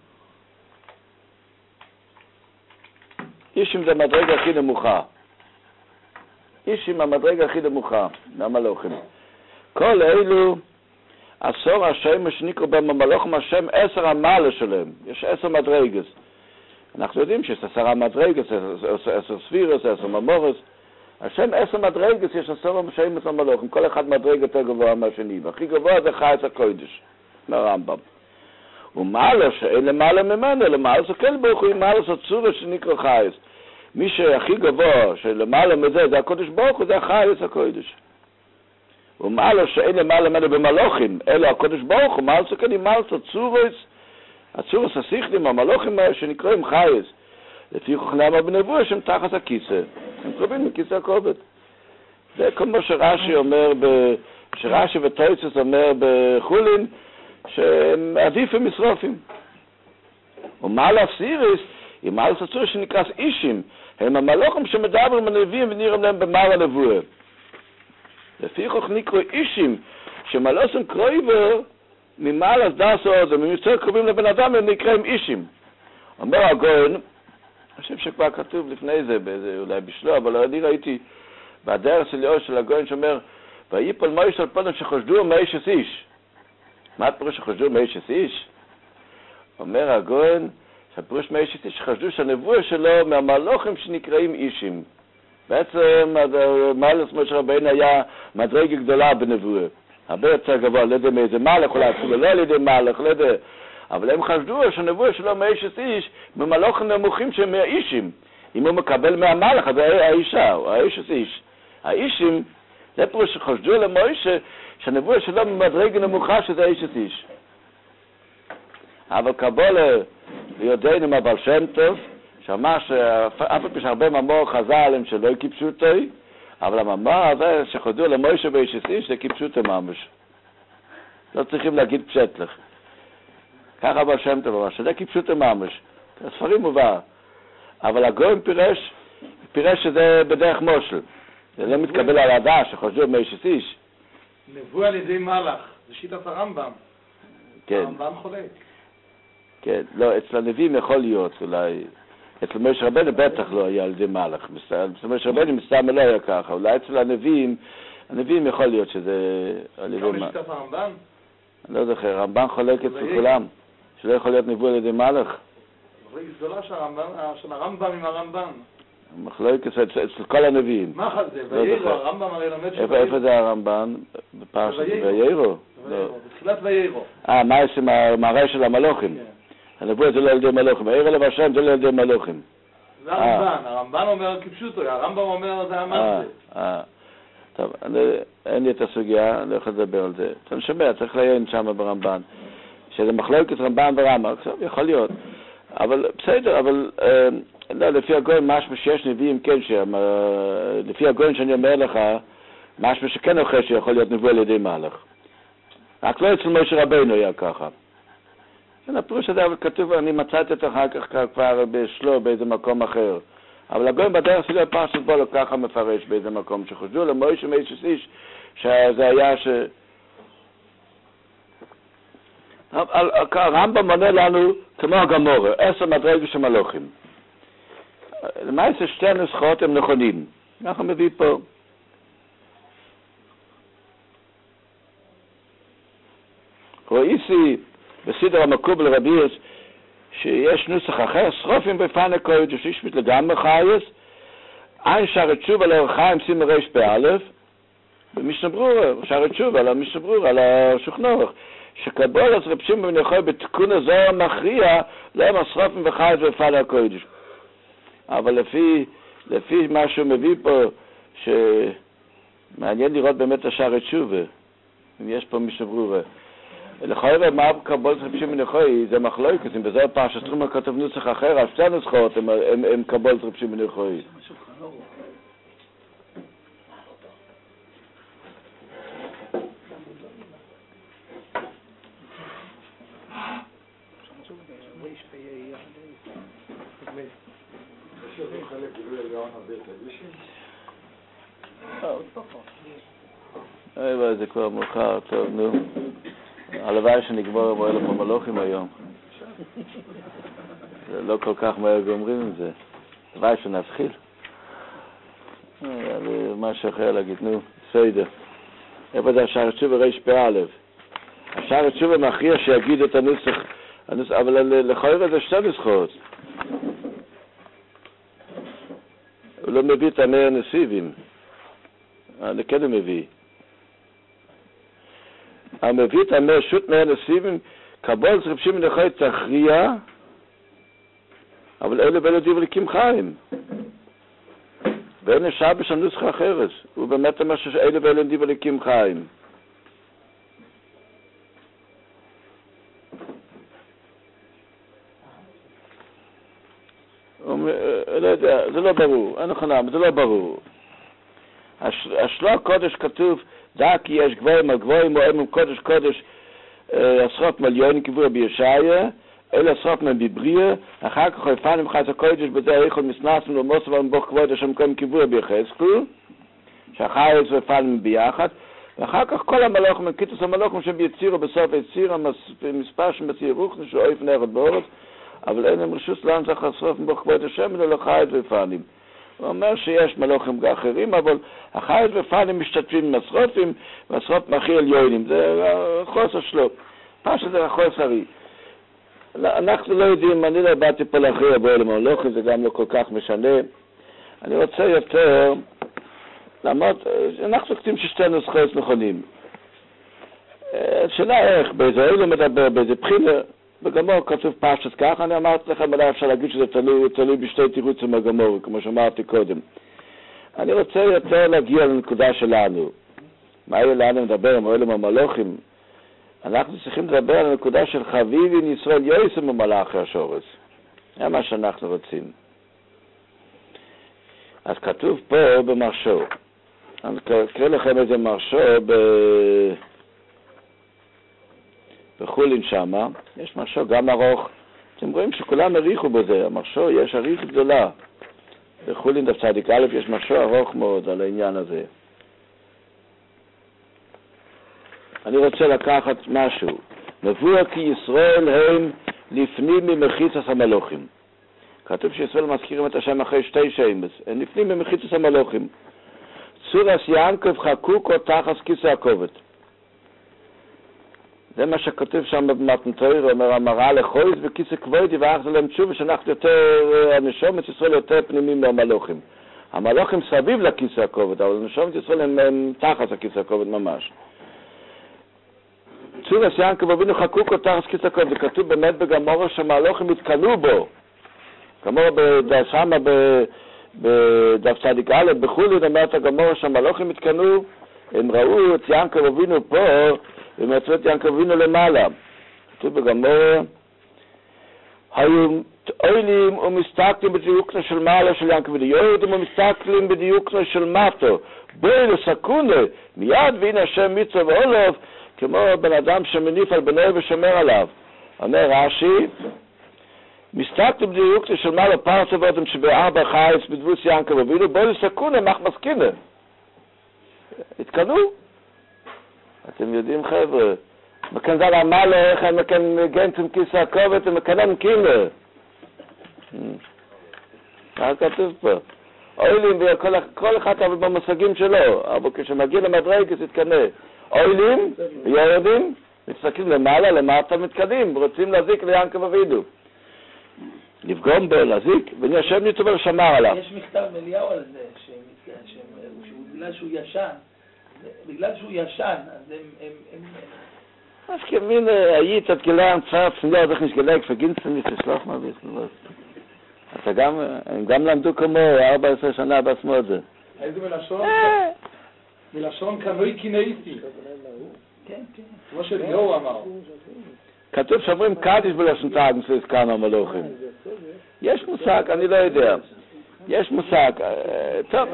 אישים זה המדרגה הכי נמוכה. אישים המדרגה הכי נמוכה, מהמלוכים. כל אלו, עשור השם שנקרא בהם המלוכים, השם עשר המעלה שלהם. יש עשר מדרגות. אנחנו יודעים שיש עשרה מדרגות, עשר ספירות, עשר ממורס. השם עשר מדרגות, יש עשרה השם עשר המלוכים. כל אחד מדרגה יותר גבוה מהשני. והכי גבוה זה חייס הקודש, מהרמב"ם. ומעלה שאין למעלה ממנו, למעלה זה כל ברוך הוא, מעלה זה צורה שנקרא חייס. מי שהכי גבוה, שלמעלה מזה, זה הקודש ברוך הוא, זה החייס הקודש. ומעלה שאין למעלה ממנו במלוכים, אלו הקודש ברוך הוא, מעלה זה כן עם מעלה זה צורס, הצורס השיחלים, המלוכים שנקראים חייס. לפי כוכנמה בנבואה שהם תחת הכיסא. הם קרובים מכיסא הכובד. זה כל מה שרש"י אומר, שרש"י וטויצס אומר בחולין, שהם עדיפים משרופים. ומעלה סיריס, עם מעלה סצור שנקרא אישים, הם המלוכים שמדברים הנביאים ונראים להם במעלה נבואה. לפי חוק נקרא אישים, שמלוסם קרויבר, ממעל אז דס עוד, וממצא קרובים לבן אדם, הם נקראים אישים. אומר הגויין, אני חושב שכבר כתוב לפני זה, באיזה, אולי בשלו, אבל אני ראיתי בדרך של של הגויין שאומר, ויפול מויש על פודם שחושדו מאישס איש. מה הפירוש שחושדו מאישס איש? אומר הגויין, שהפירוש מאישס איש, שחשדו שהנבואה שלו מהמלוכים שנקראים אישים. בעצם, מעלס משה רבינו היה מדרגה גדולה בנבואה. הרבה יותר גבוה, לא יודע מאיזה מלך, אולי אפילו לא על ידי מלך, לא יודע. אבל הם חשדו שהנבואה שלו מאישס איש, ממלוכים נמוכים שהם מהאישים. אם הוא מקבל מהמלך, אז האישה, או האישס איש. האישים, זה פירוש שחשדו למוישה, שהנבואה שלו ממדרגה נמוכה שזה האישס איש. אבל קבולה, ליודענו מהבעל שם טוב, שאמר שאף על פי שהרבה מאמור חז"ל הם שלא קיפשו אותו, אבל המאמר הזה שחשדו למוישה באישס איש, זה קיפשו אותו ממש. לא צריכים להגיד פשט לך. ככה הבעל שם טוב אמר, שזה קיפשו אותו ממש. הספרים מובא. אבל הגויים פירש, פירש שזה בדרך מושל. זה לא מתקבל על הדעה שחשדו מאישס איש. נבואה על ידי מלך, זה שיטת הרמב"ם. כן. הרמב"ם חולק. כן, לא, אצל הנביאים יכול להיות, אולי, אצל משה רבנו בטח לא היה על ידי מלך, אצל משה רבנו מסתם לא היה ככה, אולי אצל הנביאים, הנביאים יכול להיות שזה על ידי מלך. שיטת הרמב"ם? אני לא זוכר, הרמב"ם חולק אצל כולם, שלא יכול להיות נבואה על ידי מלך. זה גדולה של הרמב"ם עם הרמב"ם. מחלוקת אצל כל הנביאים. מה חד זה? ויירו, הרמב"ם הרי לומד של איפה זה הרמב"ם? בפרשת ויירו? בתחילת ויירו. אה, מה יש המראה של המלוכים? הנבואה זה לא על ידי מלוכים, העיר אליו השם זה לא על ידי מלוכים. זה הרמב"ן, הרמב"ן אומר כפשוטו, הרמב"ם אומר זה המעשה. אה, טוב, אין לי את הסוגיה, אני לא יכול לדבר על זה. אתה שומע, צריך לעיין שם ברמב"ן, שזה מחלוקת רמב"ן ורמב"ם, יכול להיות. אבל בסדר, אבל לא, לפי הגויים משהו שיש נביאים כן, לפי הגויים שאני אומר לך, משהו שכן אוכל שיכול להיות נבואה על ידי מלך. רק לא אצל משה רבינו היה ככה. כן, הפירוש הזה אבל כתוב, אני מצאתי את אחר כך כבר בשלו באיזה מקום אחר. אבל הגויים בדרך שלי הפרשת בו לא ככה מפרש באיזה מקום, שחושדו למוישה מאישס איש, שזה היה ש... הרמב"ם מונה לנו כמו הגמורה, עשר מדרגות של מלוכים. למעשה שתי נוסחאות הם נכונים. אנחנו מביא פה. רואיסי בסדר המקובל רביעס שיש נוסח אחר, שרופים בפן הקודש, שיש מתלגם מחייס, אין שער תשובה לאור חיים שימו ריש באלף, במשנה ברורה, שער תשובה על המשנה ברורה, על השוכנוך. שקבול אז רב שמעון בן יוחאי בתיקון הזוהר מכריע להם השרופים וחייס בפן הקודש. אבל לפי, לפי מה שהוא מביא פה, שמעניין לראות באמת השער תשובה, אם יש פה משנה ברורה. לכאורה מה קבול רב שמעון בן יוחאי זה מחלוקת, אם בזוהר פרשת תרומה כתוב נוסח אחר, אז שתי נוסחאות הם, הם, הם קבול רב שמעון בן יוחאי. אוי, זה כבר מאוחר, טוב, נו. הלוואי שנגמור עם אוהל המלוכים היום. זה לא כל כך מהר גומרים את זה. הלוואי שנתחיל. משהו אחר להגיד, נו, סיידה. איפה זה השער תשובה ריש באלף? השער תשובה מכריע שיגיד את הנוסח, אבל לכאורה זה שתי נוסחאות. הוא לא מביא את המאה נסיבים. אני כן מביא. המביא את המאה שוט מאה נסיבים, קבול רב שמעון בן יוחאי תכריע, אבל אלה ואלה דיבר לקים חיים. ואין אפשר בשם נוסחה אחרת. הוא באמת אמר שאלה ואלה דיבר לקים חיים. לא יודע, זה לא ברור, אין נכונה, זה לא ברור. השלוח קודש כתוב, דע כי יש גבוהים על גבוהים, או הם קודש קודש, עשרות מיליונים קבוע בישעיה, אלה עשרות מהם בבריא, אחר כך יפנים חס הקודש, בזה היכול מסנס ולמוס ולמבוך כבוד השם קודם קבוע ביחזקאל, שהחייץ ופעלים ביחד, ואחר כך כל המלוכים, קיטוס המלוכים שהם יצירו בסוף יציר, המספר שמציע רוחני שהוא אויף נרד באורץ, אבל אין הם רשוס להנצח השרוף מבוכבוד השם אלא לחייץ ופעלים. הוא אומר שיש מלוכים אחרים, אבל החייץ ופעלים משתתפים עם השרופים, והשרוף מכיל יוינים, זה חוסר שלו. פשוט זה החוסר הרי. אנחנו לא יודעים, אני לא באתי פה להכריע בעולם המלוכים, זה גם לא כל כך משנה. אני רוצה יותר לעמוד, אנחנו קצים ששתי נוסחאות נכונים. שאלה איך, באיזה אילו מדבר, באיזה בחינה, בגמור כתוב פשט ככה, אני אמרתי לכם, אולי אפשר להגיד שזה תלוי, תלוי בשתי תירוצים בגמור, כמו שאמרתי קודם. אני רוצה יותר להגיע לנקודה שלנו. מה יהיה לנו מדבר עם העולם המלוכים? אנחנו צריכים לדבר על הנקודה של חביבין ישראל יויסם במלאכי השורש. זה מה שאנחנו רוצים. אז כתוב פה במרשו. אני אקרא לכם איזה מרשו ב... בחולין שמה. יש מרשו גם ארוך. אתם רואים שכולם הריחו בזה. המרשו יש עריך גדולה. בחולין דף צדיק א' יש מרשו ארוך מאוד על העניין הזה. אני רוצה לקחת משהו. מבואר כי ישראל הם לפנים ממחיצת המלוכים. כתוב שישראל מזכירים את השם אחרי שתי שמות. הם לפנים ממחיצת המלוכים. צורס ינקב חקוק או תחס כיסא הכובד. זה מה שכתוב שם במתן תורה, אומר המראה לחויז וכיסא כבודי ואחז להם תשובה שאנחנו יותר, הנשומת ישראל יותר פנימים מהמלוכים. המלוכים סביב לכיסא הכובד, אבל הנשומת ישראל הם, הם תחס הכיסא הכובד ממש. צורס ינקב אבינו חקוק או תחס כיסא הכובד. זה כתוב באמת בגמורה שהמלוכים התקנו בו. גמורה בדשמה בדף צדיק א' בחולין אומרת הגמורה שהמלוכים התקנו, הם ראו את ינקב אבינו פה, והם מצאו את ינקב אבינו למעלה. כתוב בגמורה, היו אוילים ומסתכלים בדיוקנו של מעלה של ינקב אבינו, יורדים ומסתכלים בדיוקנו של מטו, בואי לסכונה, מיד והנה השם מצווה ועולב, כמו בן אדם שמניף על בנו ושומר עליו. אומר רש"י, מסתכלים בדיוקנו של מעלה פרצה ואתם שבארבע חייץ בדבוס ינקב אבינו, בואי לסכונה, מח מסכינה. התקנו. אתם יודעים חבר'ה, מכן זה המלך, מכן גנצם כיסא הכובד, ומכנן קינה. מה כתוב פה? אוילים וכל אחד אבל במושגים שלו, אבל כשמגיע למדרגת יתקנה. אוילים ויורדים, מסתכלים למעלה, למטה מתקדים, רוצים להזיק ליענקב אבינו. לפגום בו, להזיק, ונשב ניתובר שמר עליו. יש מכתב אליהו על זה, שבגלל שהוא ישן, בגלל שהוא ישן, אז הם... הם, הם... אז כמין, היית עד גילן צרף, אני לא יודע איך נשגלה, כפגינסתם לי, תשלח מה בישראל. אתה גם, הם גם למדו כמו ארבע עשרה שנה בעצמו את זה. איזה מלשון? מלשון כנוי קינאיסטי. כן, כן. כמו שליאור אמר. כתוב שאומרים קדיש בלשון תאגנס והזכרנו המלוכים. יש מושג, אני לא יודע. יש מושג, טוב.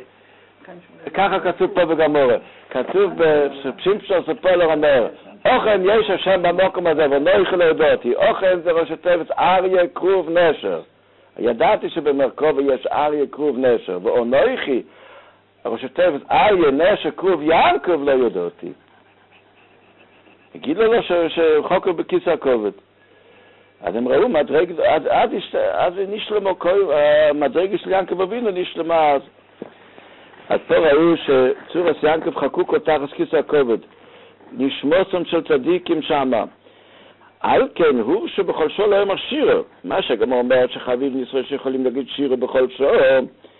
ככה כתוב פה בגמורה. כתוב בפשימפשוס הפולר אומר, אוכן יש השם במוקם הזה, ונויכי לא ידעתי. אוכן זה ראשי תיבות אריה כרוב נשר. ידעתי שבמרכובה יש אריה כרוב נשר, ואונויכי, ראשי תיבות אריה נשר כרוב ינקב לא ידעתי. הגיד לו שחוקר בכיסא הכובד. אז הם ראו מדרג, אז נשלמו, המדרג של ינקב אבינו נשלמה אז. אז פה ראו שצורס ינקב חקוק אותך אז כיסא הכובד. נשמוסם של צדיקים שמה. על כן הוא שבכל שעה לא אמר שירו. מה שגם אומר שחביב ישראל שיכולים להגיד שירו בכל שעה.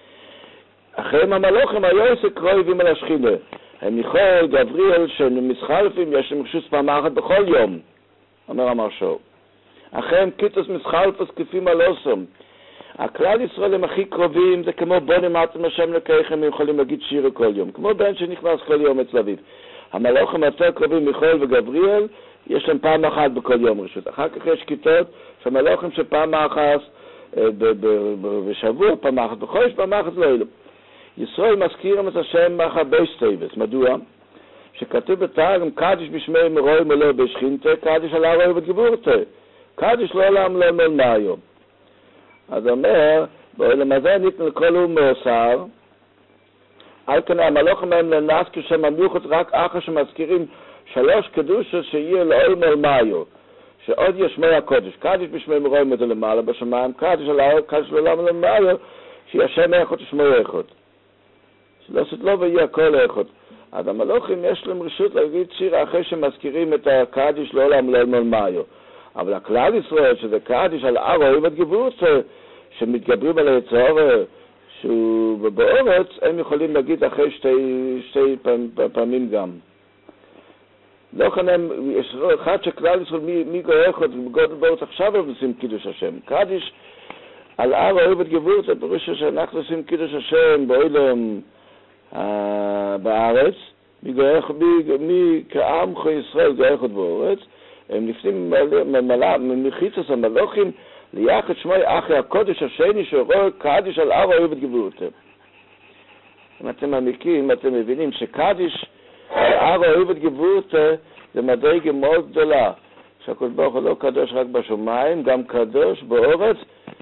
אחריהם המלוכים היו קרובים על השכינה. הם מיכאל, גבריאל, שהם מסחלפים, יש להם רשוס פעם אחת בכל יום. אומר המרשו. אחריהם קיטוס מסחלפוס כפים על אוסם. הכלל ישראל הם הכי קרובים, זה כמו בונים עצם השם לקייך, הם יכולים להגיד שירו כל יום. כמו בן שנכנס כל יום אצל אביו. המלוכים יותר קרובים, מיכאל וגבריאל, יש להם פעם אחת בכל יום רשות. אחר כך יש כיתות שהמלוכים שפעם אחת בשבוע, פעם אחת בחודש, פעם אחת לא אלו. ישראל מזכירים את השם הרבה סטייבס. מדוע? שכתוב בתרגם קדיש בשמי מרוי מלא בשכינתה, קדיש על הרוי וגבורתה. קדיש לא עולם לא מלמה היום. אז אומר, בעולם הזה ניתן לכל הוא מאוסר, על כן המלוכים הם לנס כשהם המיוחד רק אחר שמזכירים שלוש קדושות שיהיה לעולם על מאיו, שעוד יש שמי הקודש, קדיש בשמי מרואים את זה למעלה בשמיים, קדיש על האור, קדיש לעולם על מאיו, שיהיה שם אחד ושמו אחד. שלא סתלו ויהיה הכל אחד. אז המלוכים יש להם רשות להגיד שיר אחרי שמזכירים את הקדיש לעולם לעולם על מאיו. אבל הכלל ישראל שזה קדיש על ארו, אוהב את גבורת, שמתגברים על היצור שהוא באורץ, הם יכולים להגיד אחרי שתי, שתי פעמים, פעמים גם. לא כאן הם, יש אחד שכלל ישראל, מי, מי גורח עוד, גודל באורץ עכשיו הם עושים קידוש השם. קדיש על ארו, אוהב את גבורת, זה פירוש שאנחנו עושים קידוש השם באוילם אה, בארץ, מי גורח, מי, מי כעמך ישראל גורח עוד באורץ, הם לפנים מחיצוס המלוכים ליחד שמוי אחרי הקודש השני שרואה קדיש על ארו אוהב את גבורתם. אם אתם מעמיקים, אתם מבינים שקדיש על ארו אוהב את גבורתם זה מדרגה מאוד גדולה. שהקדוש ברוך הוא לא קדוש רק בשמיים, גם קדוש באורץ,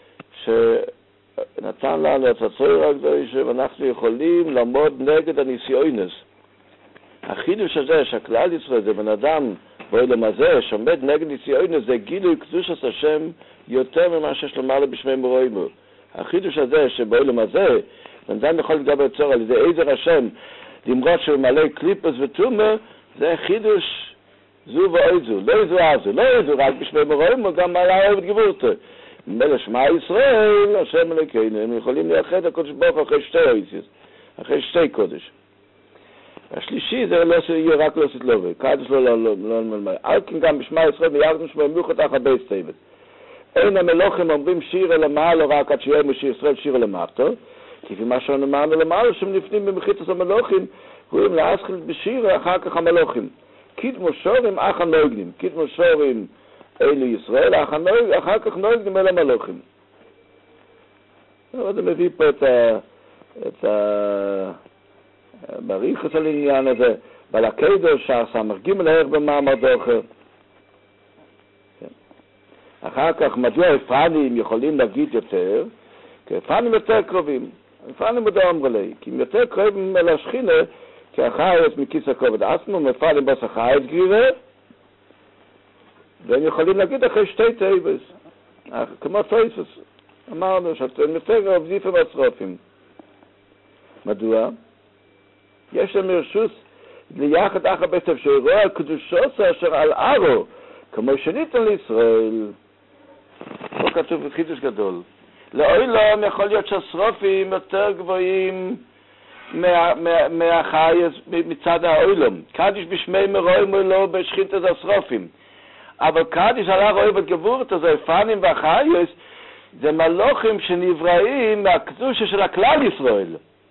שנתן לנו את הצורך הקדוש, ואנחנו יכולים לעמוד נגד הניסיונס. החידוש הזה שהכלל ישראל זה בן אדם בעולם הזה, שעומד נגד ניסיון, זה גילוי קדושת השם יותר ממה שיש למעלה בשמי מרואים. החידוש הזה שבעולם הזה, בן אדם יכול להתגבר צור על ידי עזר השם, למרות שהוא מלא קליפוס וטומאה, זה חידוש זו ואיזו, לא איזו עזו, לא איזו רק בשמי מרואים, גם מעלה אוהב את גבורתו. מלא שמע ישראל, השם אלוקינו, הם יכולים לייחד הקודש ברוך הוא אחרי שתי אויסיס, אחרי שתי קודש. השלישי זה לא יהיה רק לא סתלובי, קדוש לא לא לא לא לא על כן גם בשמע ישראל ביחד משמע מיוחד אחר בייס טייבט. אין המלוכים אומרים שיר אל המעלה רק עד שיהיה משיר ישראל שיר אל המטה, כפי מה שאמרנו למעלה שהם לפנים במחיצת המלוכים, קוראים להסחיל בשיר אחר כך המלוכים. קידמו שורים אחר נוגנים, קידמו שורים אלו ישראל, אחר כך נוגנים אל המלוכים. אבל זה מביא פה את ה... את ה... בריחס על העניין הזה, ועל הקדוש שהסמך ג' הערך במעמד אחר. אחר כך, מדוע הפרנים יכולים להגיד יותר? כי הפרנים יותר קרובים. הפרנים מדוע אמרו לי, כי הם יותר קרובים אל השכינה, כי החייס מכיס הכובד עצמו, מפרנים בס החייס גרירה, והם יכולים להגיד אחרי שתי טייבס, כמו טייסס. אמרנו שאתם יותר עובדים והצרופים. מדוע? יש להם רשוס ליחד אחר בסף שרואה הקדושות אשר על ארו, כמו שניתן לישראל. פה כתוב בחידוש גדול. לעולם יכול להיות שהשרופים יותר גבוהים מהחייס מצד העולם. קדיש בשמי מרואים ולא בשחית את השרופים. אבל קדיש על ארו אוהב את גבורת, אז הפנים והחייס, זה מלוכים שנבראים מהקדושה של הכלל ישראל.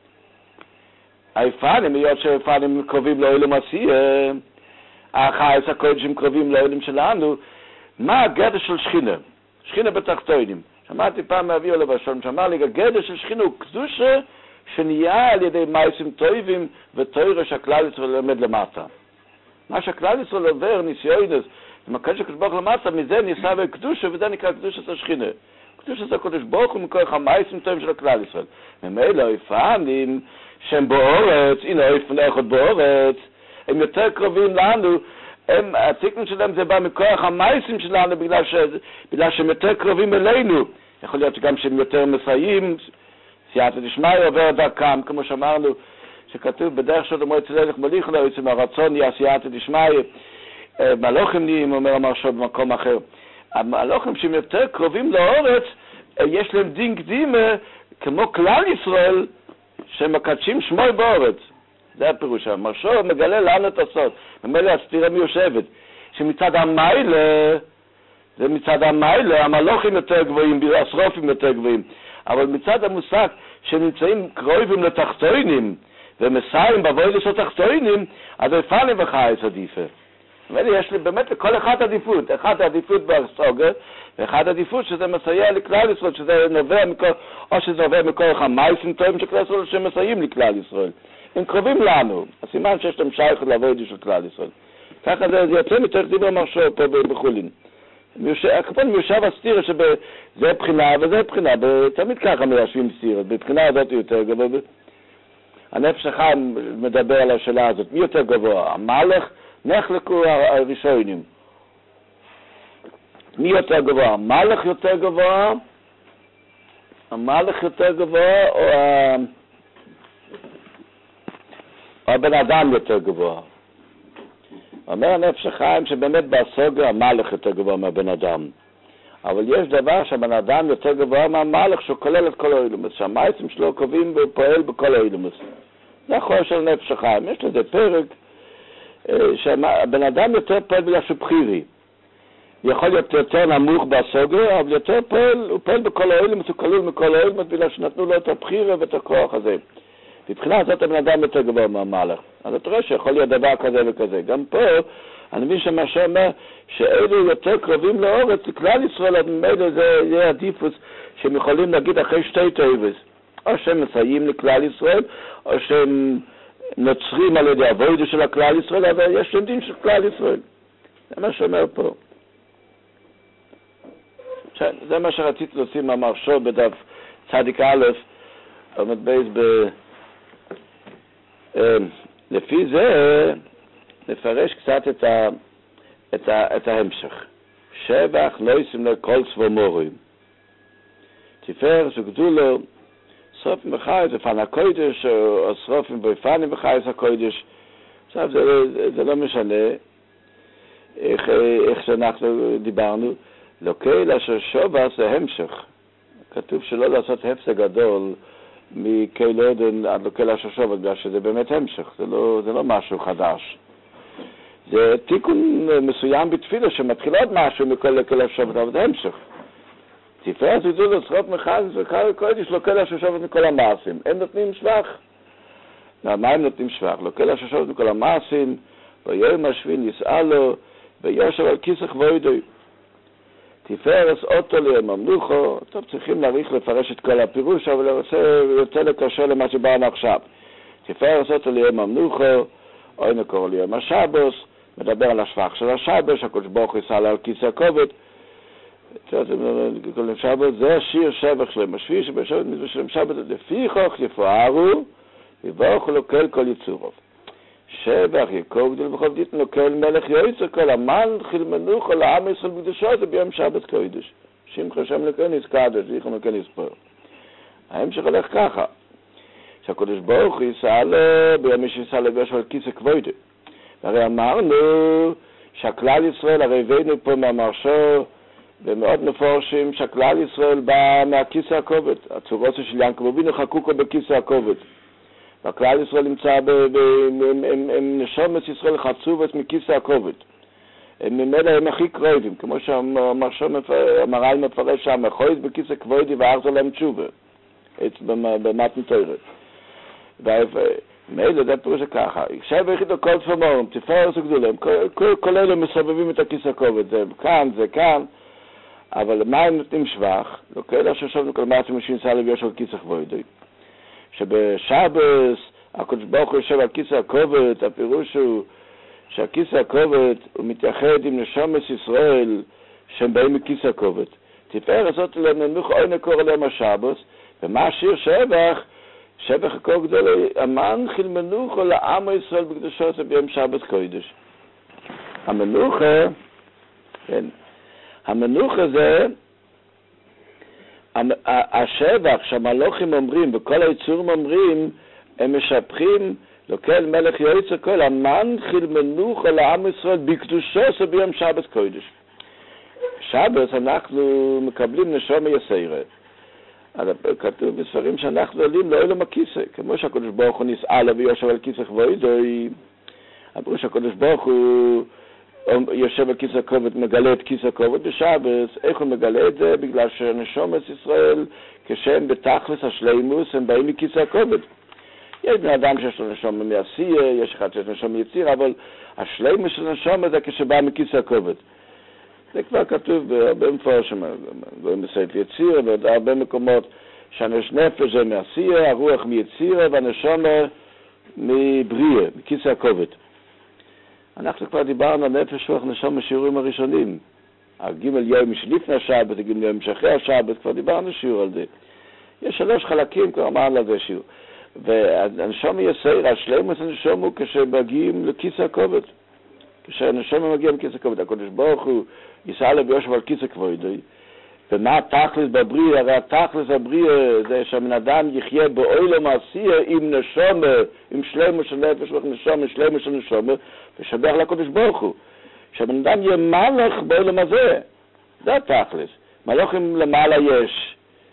היפנים, היות שהיפנים קרובים לעולם עשייה, החייס הקודשים קרובים לעולם שלנו, מה הגדר של שכינה? שכינה בתחתונים. שמעתי פעם מאבי הלבשון, שאמר לי, הגדר של שכינה הוא קדושה שנהיה על ידי מייסים טובים ותוירה שהכלל ישראל לומד למטה. מה שהכלל ישראל עובר, ניסיונס, ומקדש הקדוש ברוך למטה, מזה ניסה בקדושה, וזה נקרא קדושת השכינה. קדושת הקדוש ברוך הוא מכוח המייסים טובים של הכלל ישראל. ממילא היפנים, שהם באורץ, הנה איפה אחד באורץ, הם יותר קרובים לנו, הם, התיקון שלהם זה בא מכוח המייסים שלנו, בגלל, ש, בגלל שהם יותר קרובים אלינו. יכול להיות שגם שהם יותר מסייעים, סייעתא דשמיא עובר דרכם, כמו שאמרנו, שכתוב בדרך של מועצת הלך מוליך לו, יוצא מהרצון יהיה סייעתא דשמיא, מלוכים נהיים, אומר המרשו במקום אחר. המלוכים שהם יותר קרובים לאורץ, יש להם דין קדימה, כמו כלל ישראל, שהם מקדשים שמוי באורץ. זה הפירוש. המרשו מגלה לנו את הסוד. ממילא הסתירה מיושבת. שמצד המיילה, זה מצד המיילה, המלוכים יותר גבוהים, השרופים יותר גבוהים. אבל מצד המושג שנמצאים קרובים לתחתונים, ומסיים בבוילס התחתונים, אז הפנים וחייס עדיפה. ממילא יש לי באמת לכל אחד עדיפות. אחד עדיפות בהסוגה, ואחד עדיפות שזה מסייע לכלל ישראל, שזה נובע מכל, או שזה נובע מכל המייסים טובים של כלל ישראל, שמסייעים לכלל ישראל. הם קרובים לנו. הסימן שיש להם שייך לעבוד של כלל ישראל. ככה זה, זה יוצא מתוך דיבר מרשו פה בחולין. הכפון מיושב הסתירה שזה בחינה וזה בחינה, תמיד ככה מיישבים סתירה, בבחינה הזאת יותר גבוה. הנפש החיים מדבר על השאלה הזאת, מי יותר גבוה? המלך, נחלקו הראשונים. מי יותר גבוה? המלך יותר גבוה? המלך יותר גבוה או, ה... או הבן אדם יותר גבוה? אומר הנפש החיים שבאמת בסוגר המלך יותר גבוה מהבן אדם. אבל יש דבר שהבן אדם יותר גבוה מהמלך שהוא כולל את כל האילומות. שהמייסים שלו קובעים ופועל בכל האילומות. זה החור של נפש החיים. יש לזה פרק שהבן אדם יותר פועל בגלל שהוא בחירי. יכול להיות יותר נמוך בסוגר, אבל יותר פועל, הוא פועל בכל האילומות, הוא כלול מכל האילומות בגלל שנתנו לו את הבחירה ואת הכוח הזה. מבחינה זאת הבן אדם יותר גבוה מהמלך. אז אתה רואה שיכול להיות דבר כזה וכזה. גם פה, אני מבין שמה שאומר, שאלו יותר קרובים לאורץ, לכלל ישראל, אז ממילא זה יהיה עדיפות שהם יכולים להגיד אחרי שתי תאיבס. או שהם מסייעים לכלל ישראל, או שהם נוצרים על ידי הווידו של הכלל ישראל, אבל יש להם דין של כלל ישראל. זה מה שאומר פה. זה מה שרציתי להוציא מהמרשו בדף צדיק א', עומד בייס ב... לפי זה נפרש קצת את, ה, את, ה, את ההמשך. שבח לא ישים לכל צבו מורים. תפאר שגדולו שרופים בחייס ופן הקודש או שרופים בפנים בחייס הקודש. עכשיו זה, זה, זה לא משנה איך, איך שאנחנו דיברנו. לוקל אשר שובס זה המשך. כתוב שלא לעשות הפסק גדול מקהל עדן עד לוקל אשר שובס, בגלל שזה באמת המשך, זה לא, זה לא משהו חדש. זה תיקון מסוים בתפילה שמתחיל עוד משהו מכל לוקל אשר שובס, אבל זה המשך. תפארת וגדול לשרוף מחז וקהל קודש לוקל אשר שובס מכל המעשים. הם נותנים שבח. מה הם נותנים שבח? לוקל אשר שובס מכל המעשים, ביום השביעי יסעה לו, ויושב על כיסא כבודו. תפארת אותו לממלוכו, טוב, צריכים להריך לפרש את כל הפירוש, אבל אני רוצה יותר לקשר למה שבאנו עכשיו. תפארת אותו לממלוכו, אוי נקור ליום השבוס, מדבר על השבח של השבוס, הקדוש ברוך הוא יסע על כיסא הכובד. זה השיר שבח שלהם, השביעי שבשבת מצווה שלהם שבת, לפי כוח יפוארו, יבורכו לוקל כל יצורוב. שבח יקור גדול וחוב דיתן לוקל מלך יועצר כל המן חילמנוך על העם ישראל בקדושו זה ביום שבת קודש. שמחה שם לכניס קדש, זיכרון לכניס פה. ההמשך הולך ככה, שהקדוש ברוך הוא ייסע לו, ביום שיסע לו וישב על כיסא כבודו. והרי אמרנו שהכלל ישראל, הרי הבאנו פה מהמרשו, ומאוד מפורשים שהכלל ישראל בא מהכיסא הכובד. הצורות של יעקב אבינו חקוקו בכיסא הכובד. והכלל ישראל נמצא הם נשומת ישראל חצובת מכיסא הכובד. ממילא הם הכי קרובים, כמו שהמר"ל מפרש שם, חויז בכיסא כבודי וארזו להם תשובה, במתן תורה. ומילא זה פירוש ככה, שבע יחידו כל צפמורם, תפארת וגדולה, כל אלה מסובבים את הכיסא הכובד, זה כאן, זה כאן, אבל מה הם נותנים שבח? לא כאלה ששובנו כל מעצים שינסה לביוש על כיסא כבודי. שבשבס הקדוש ברוך הוא יושב על כיסא הכובד, הפירוש הוא שהכיסא הכובד הוא מתייחד עם נשומת ישראל שהם באים מכיסא הכובד. תפארת זאת למנוח אוי נקור עליהם השבס, ומה השיר שבח? שבח הכל גדול, המן חילמנוך על העם ישראל בקדושו זה ביום שבת קודש. המנוחה, כן, המנוחה זה השבח שהמלוכים אומרים וכל היצורים אומרים, הם משבחים לוקל מלך יועצר כל המן חילמנוך על העם ישראל בקדושו זה ביום שבת קודש. שבת אנחנו מקבלים נשמה יסיירה. כתוב בספרים שאנחנו עולים לא אלו הכיסא, כמו שהקדוש ברוך הוא נישא לו ויושב על כיסא כבודוי. אמרו שהקדוש ברוך הוא יושב על כיסא הכובד, מגלה את כיסא הכובד בשבת. איך הוא מגלה את זה? בגלל שנשומת ישראל, כשהם בתכלס השלימוס, הם באים מכיסא הכובד. יש בן אדם שיש לו נשומה מעשייה, יש אחד שיש נשומה יציר, אבל השלימוס של נשומה זה כשבא מכיסא הכובד. זה כבר כתוב בהרבה מפורשים, בספר יציר, ועוד הרבה מקומות שהנש נפש זה מעשייה, הרוח מיצירה, והנשמה מבריאה, מכיסא הכובד. אנחנו כבר דיברנו על נפש רוח נשמה בשיעורים הראשונים. הגימל יום שלפני השבת, הגימל יום שאחרי השבת, כבר דיברנו שיעור על זה. יש שלוש חלקים, כבר אמרנו על זה שיעור. והנשום יסיר, השלמות הנשום הוא כשמגיעים לכיס הכובד. כשהנשום מגיע לכיס הכובד, הקדוש ברוך הוא יישא עליו ויושב על כיס הכבודוי. ומה התכלס בבריא? הרי התכלס הבריא זה שהבן אדם יחיה באוילום עשייה עם נשום, עם שלמה של נפש ונשום, עם שלמה של נשום, ושבח לקדוש ברוך הוא. שהבן אדם יהיה מלך באוילום הזה. זה התכלס. מלוכים למעלה יש.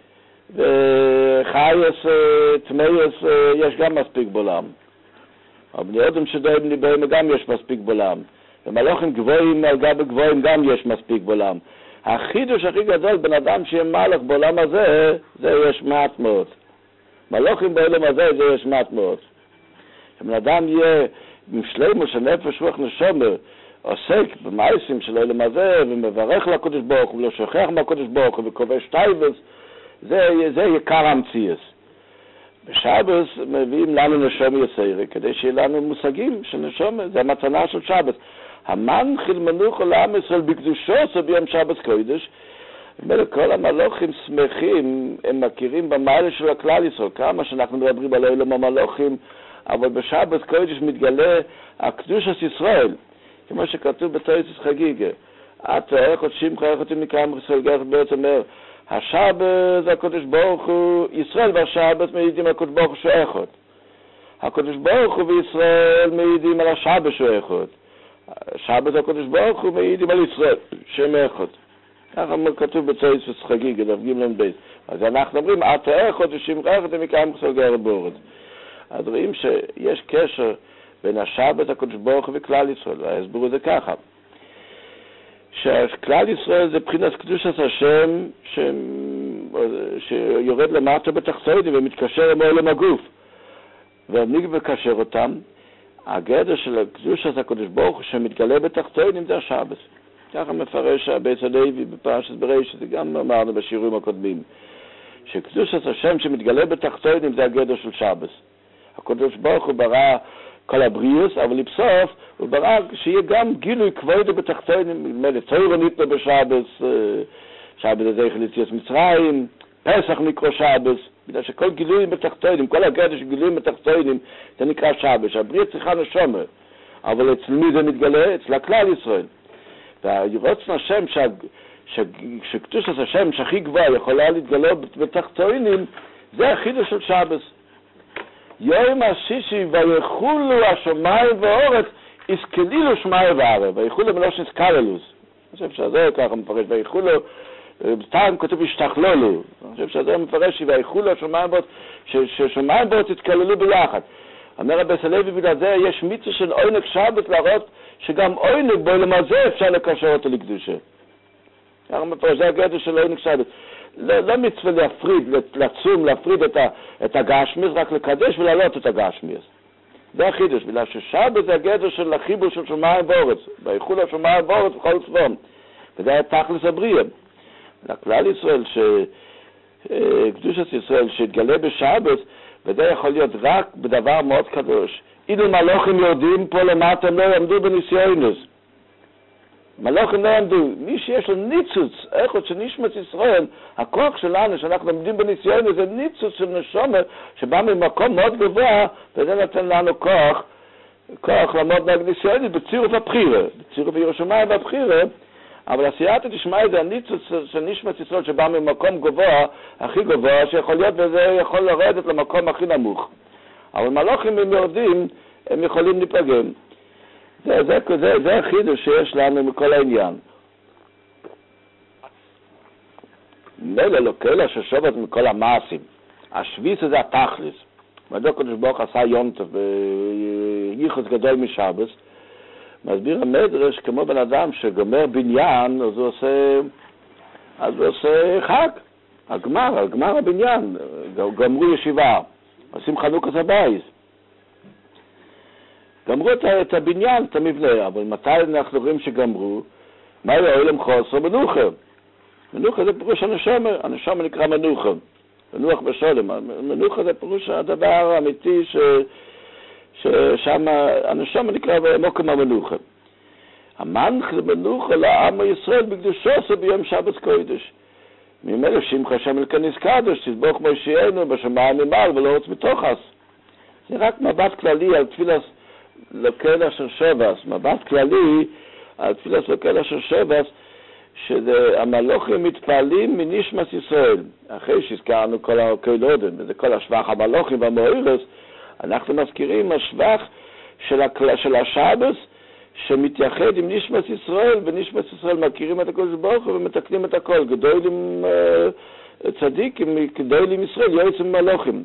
וחייס, תמייס, יש גם מספיק בעולם. אבל בני אדם שדועים ליבאים גם יש מספיק בעולם. ומלוכים גבוהים על גבי גבוהים גם יש מספיק בעולם. החידוש הכי גדול, בן אדם שיהיה מלך בעולם הזה, זה יש מעט מאוד. מלוכים בעולם הזה, זה יש מעט מאוד. שבן אדם יהיה עם שלמה של נפש רוח נשומר, עוסק במעשים של העולם הזה, ומברך לקדוש ברוך הוא, ולא שוכח מהקדוש ברוך הוא, וכובש טייבס, זה, זה יקר המציאס. בשבת מביאים לנו נשום יסיירי, כדי שיהיה לנו מושגים של נשום, זה המתנה של שבת. המנחיל מנוח לעם ישראל בקדושו ביום שבת קודש, כל המלוכים שמחים, הם מכירים במעלה של הכלל ישראל, כמה שאנחנו מדברים על העולם המלוכים, אבל בשבת קודש מתגלה הקדושת ישראל, כמו שכתוב בתורת חגיגה. אתה איך עוד שמך, איך אותי מכמה ישראל גרך בעצם אומר, השבת זה הקדוש ברוך הוא, ישראל והשבת מעידים על הקדוש ברוך הוא שהוא אחד. הקדוש ברוך הוא וישראל מעידים על השבת שהוא אחד. שבת הקדוש ברוך הוא מעידים על ישראל שהם אחד. ככה כתוב בתורת חגיגה, דף ג' בית. אז אנחנו אומרים, אתה אחד ושמך אחד מכמה ישראל גרך בארץ. אז רואים שיש קשר בין השבת הקדוש ברוך הוא וכלל ישראל, וההסבר זה ככה. שכלל ישראל זה בחינת קדושת השם ש... שיורד למטה בתחתונים ומתקשר עם עולם הגוף. ומי מקשר אותם? הגדר של קדושת הקדוש ברוך הוא שמתגלה בתחתונים זה השבת. ככה מפרש הבית הלוי בפרשת בראשית, זה גם אמרנו בשיעורים הקודמים. שקדושת השם שמתגלה בתחתונים זה הגדר של שבת. הקדוש ברוך הוא ברא כל הבריאוס, אבל לבסוף הוא ברא שיהיה גם גילוי כבוד בתחתונים, תורה ניתנה בשבת, שבת הזה יכול ליציאת מצרים, פסח נקרא שבת, בגלל שכל גילויים בתחתונים, כל הגדר של גילויים בתחתונים, זה נקרא שבת, שהבריאה צריכה נשמה, אבל אצל מי זה מתגלה? אצל הכלל ישראל. והרצון השם, שקדושת השם שהכי גבוהה יכולה להתגלות בתחתונים, זה החידוש של שבת. יום השישי ויחולו השמיים והארץ יסכלילו שמיים וארץ, ויחולו מלושן סקללוס. אני חושב שזה ככה מפרש, ויחולו, סתם כתוב השתכללו. אני חושב שזה מפרש, ויחולו השמיים והארץ, ששמיים והארץ יתכללו ביחד. אומר רבי סלוי, בגלל זה יש מיצה של עונג שבת להראות שגם עונג בעולם הזה אפשר לקשר אותו לקדושה. ככה מפרש, זה הגדר של עונג שבת. לא, לא מצווה להפריד, לצום, להפריד את, ה, את הגשמיס, רק לקדש ולעלות את הגשמיס. זה החידוש, בגלל ששבת זה הגדר של החיבור של שמיים וארץ, ויחולו השמיים וארץ וכל צבאם. וזה היה תכלס הבריאה. לכלל ישראל, קדושת ישראל, שהתגלה בשבת, וזה יכול להיות רק בדבר מאוד קדוש. אילו מלוכים יודעים פה למטה, הם לא יעמדו בניסיונוס. מלוכים לא יעמדו. מי שיש לו ניצוץ, איכות שנשמת ישראל, הכוח שלנו, שאנחנו עומדים בניסיונוס, זה ניצוץ של נשמה, שבא ממקום מאוד גבוה, וזה נותן לנו כוח, כוח לעמוד בניסיונוס, בצירוף הבחירה, בצירוף ירושלים והבחירה, אבל הסייעתא דשמיא זה הניצוץ של נשמת ישראל שבא ממקום גבוה, הכי גבוה שיכול להיות, וזה יכול לרדת למקום הכי נמוך. אבל מלוכים הם יורדים, הם יכולים להיפגם. זה, זה, זה, זה החידוש שיש לנו מכל העניין. מילא לוקלה ששובת מכל המעשים. השביס זה התכלס. מדוע הקדוש ברוך עשה יום טוב וייחוד גדול משבת, מסביר המדרש כמו בן אדם שגומר בניין, אז הוא עושה, אז הוא עושה חג, הגמר, הגמר הבניין, גמרו ישיבה, עושים חנוכת הבית. גמרו את הבניין, את המבנה, אבל מתי אנחנו רואים שגמרו? מה היה עולם חוסר? מנוחה. מנוחה זה פירוש הנשמה, הנשמה נקרא מנוחה. מנוח בשולם. מנוחה זה פירוש הדבר האמיתי ש... ששם הנשמה נקרא מוקם המנוחה. המנחל מנוחה לעם ישראל בקדושו ביום שבת קודש. ממילא שמך שם אל כניס קדוש, תסבוך מושיענו בשמיים ממעל ולא רוצ בתוכס. זה רק מבט כללי על תפילת לוקל אשר שבס, מבט כללי על תפילת לוקל אשר שבס, שהמלוכים מתפעלים מנשמת ישראל. אחרי שהזכרנו כל הקהילודים, וזה כל השבח המלוכים והמאירס, אנחנו מזכירים השבח של, הכ... של השבס, שמתייחד עם נשמת ישראל, ונשמת ישראל מכירים את הקודש ברוך הוא ומתקנים את הכל, גדולים uh, צדיקים, גדולים ישראל, יועצים מלוכים.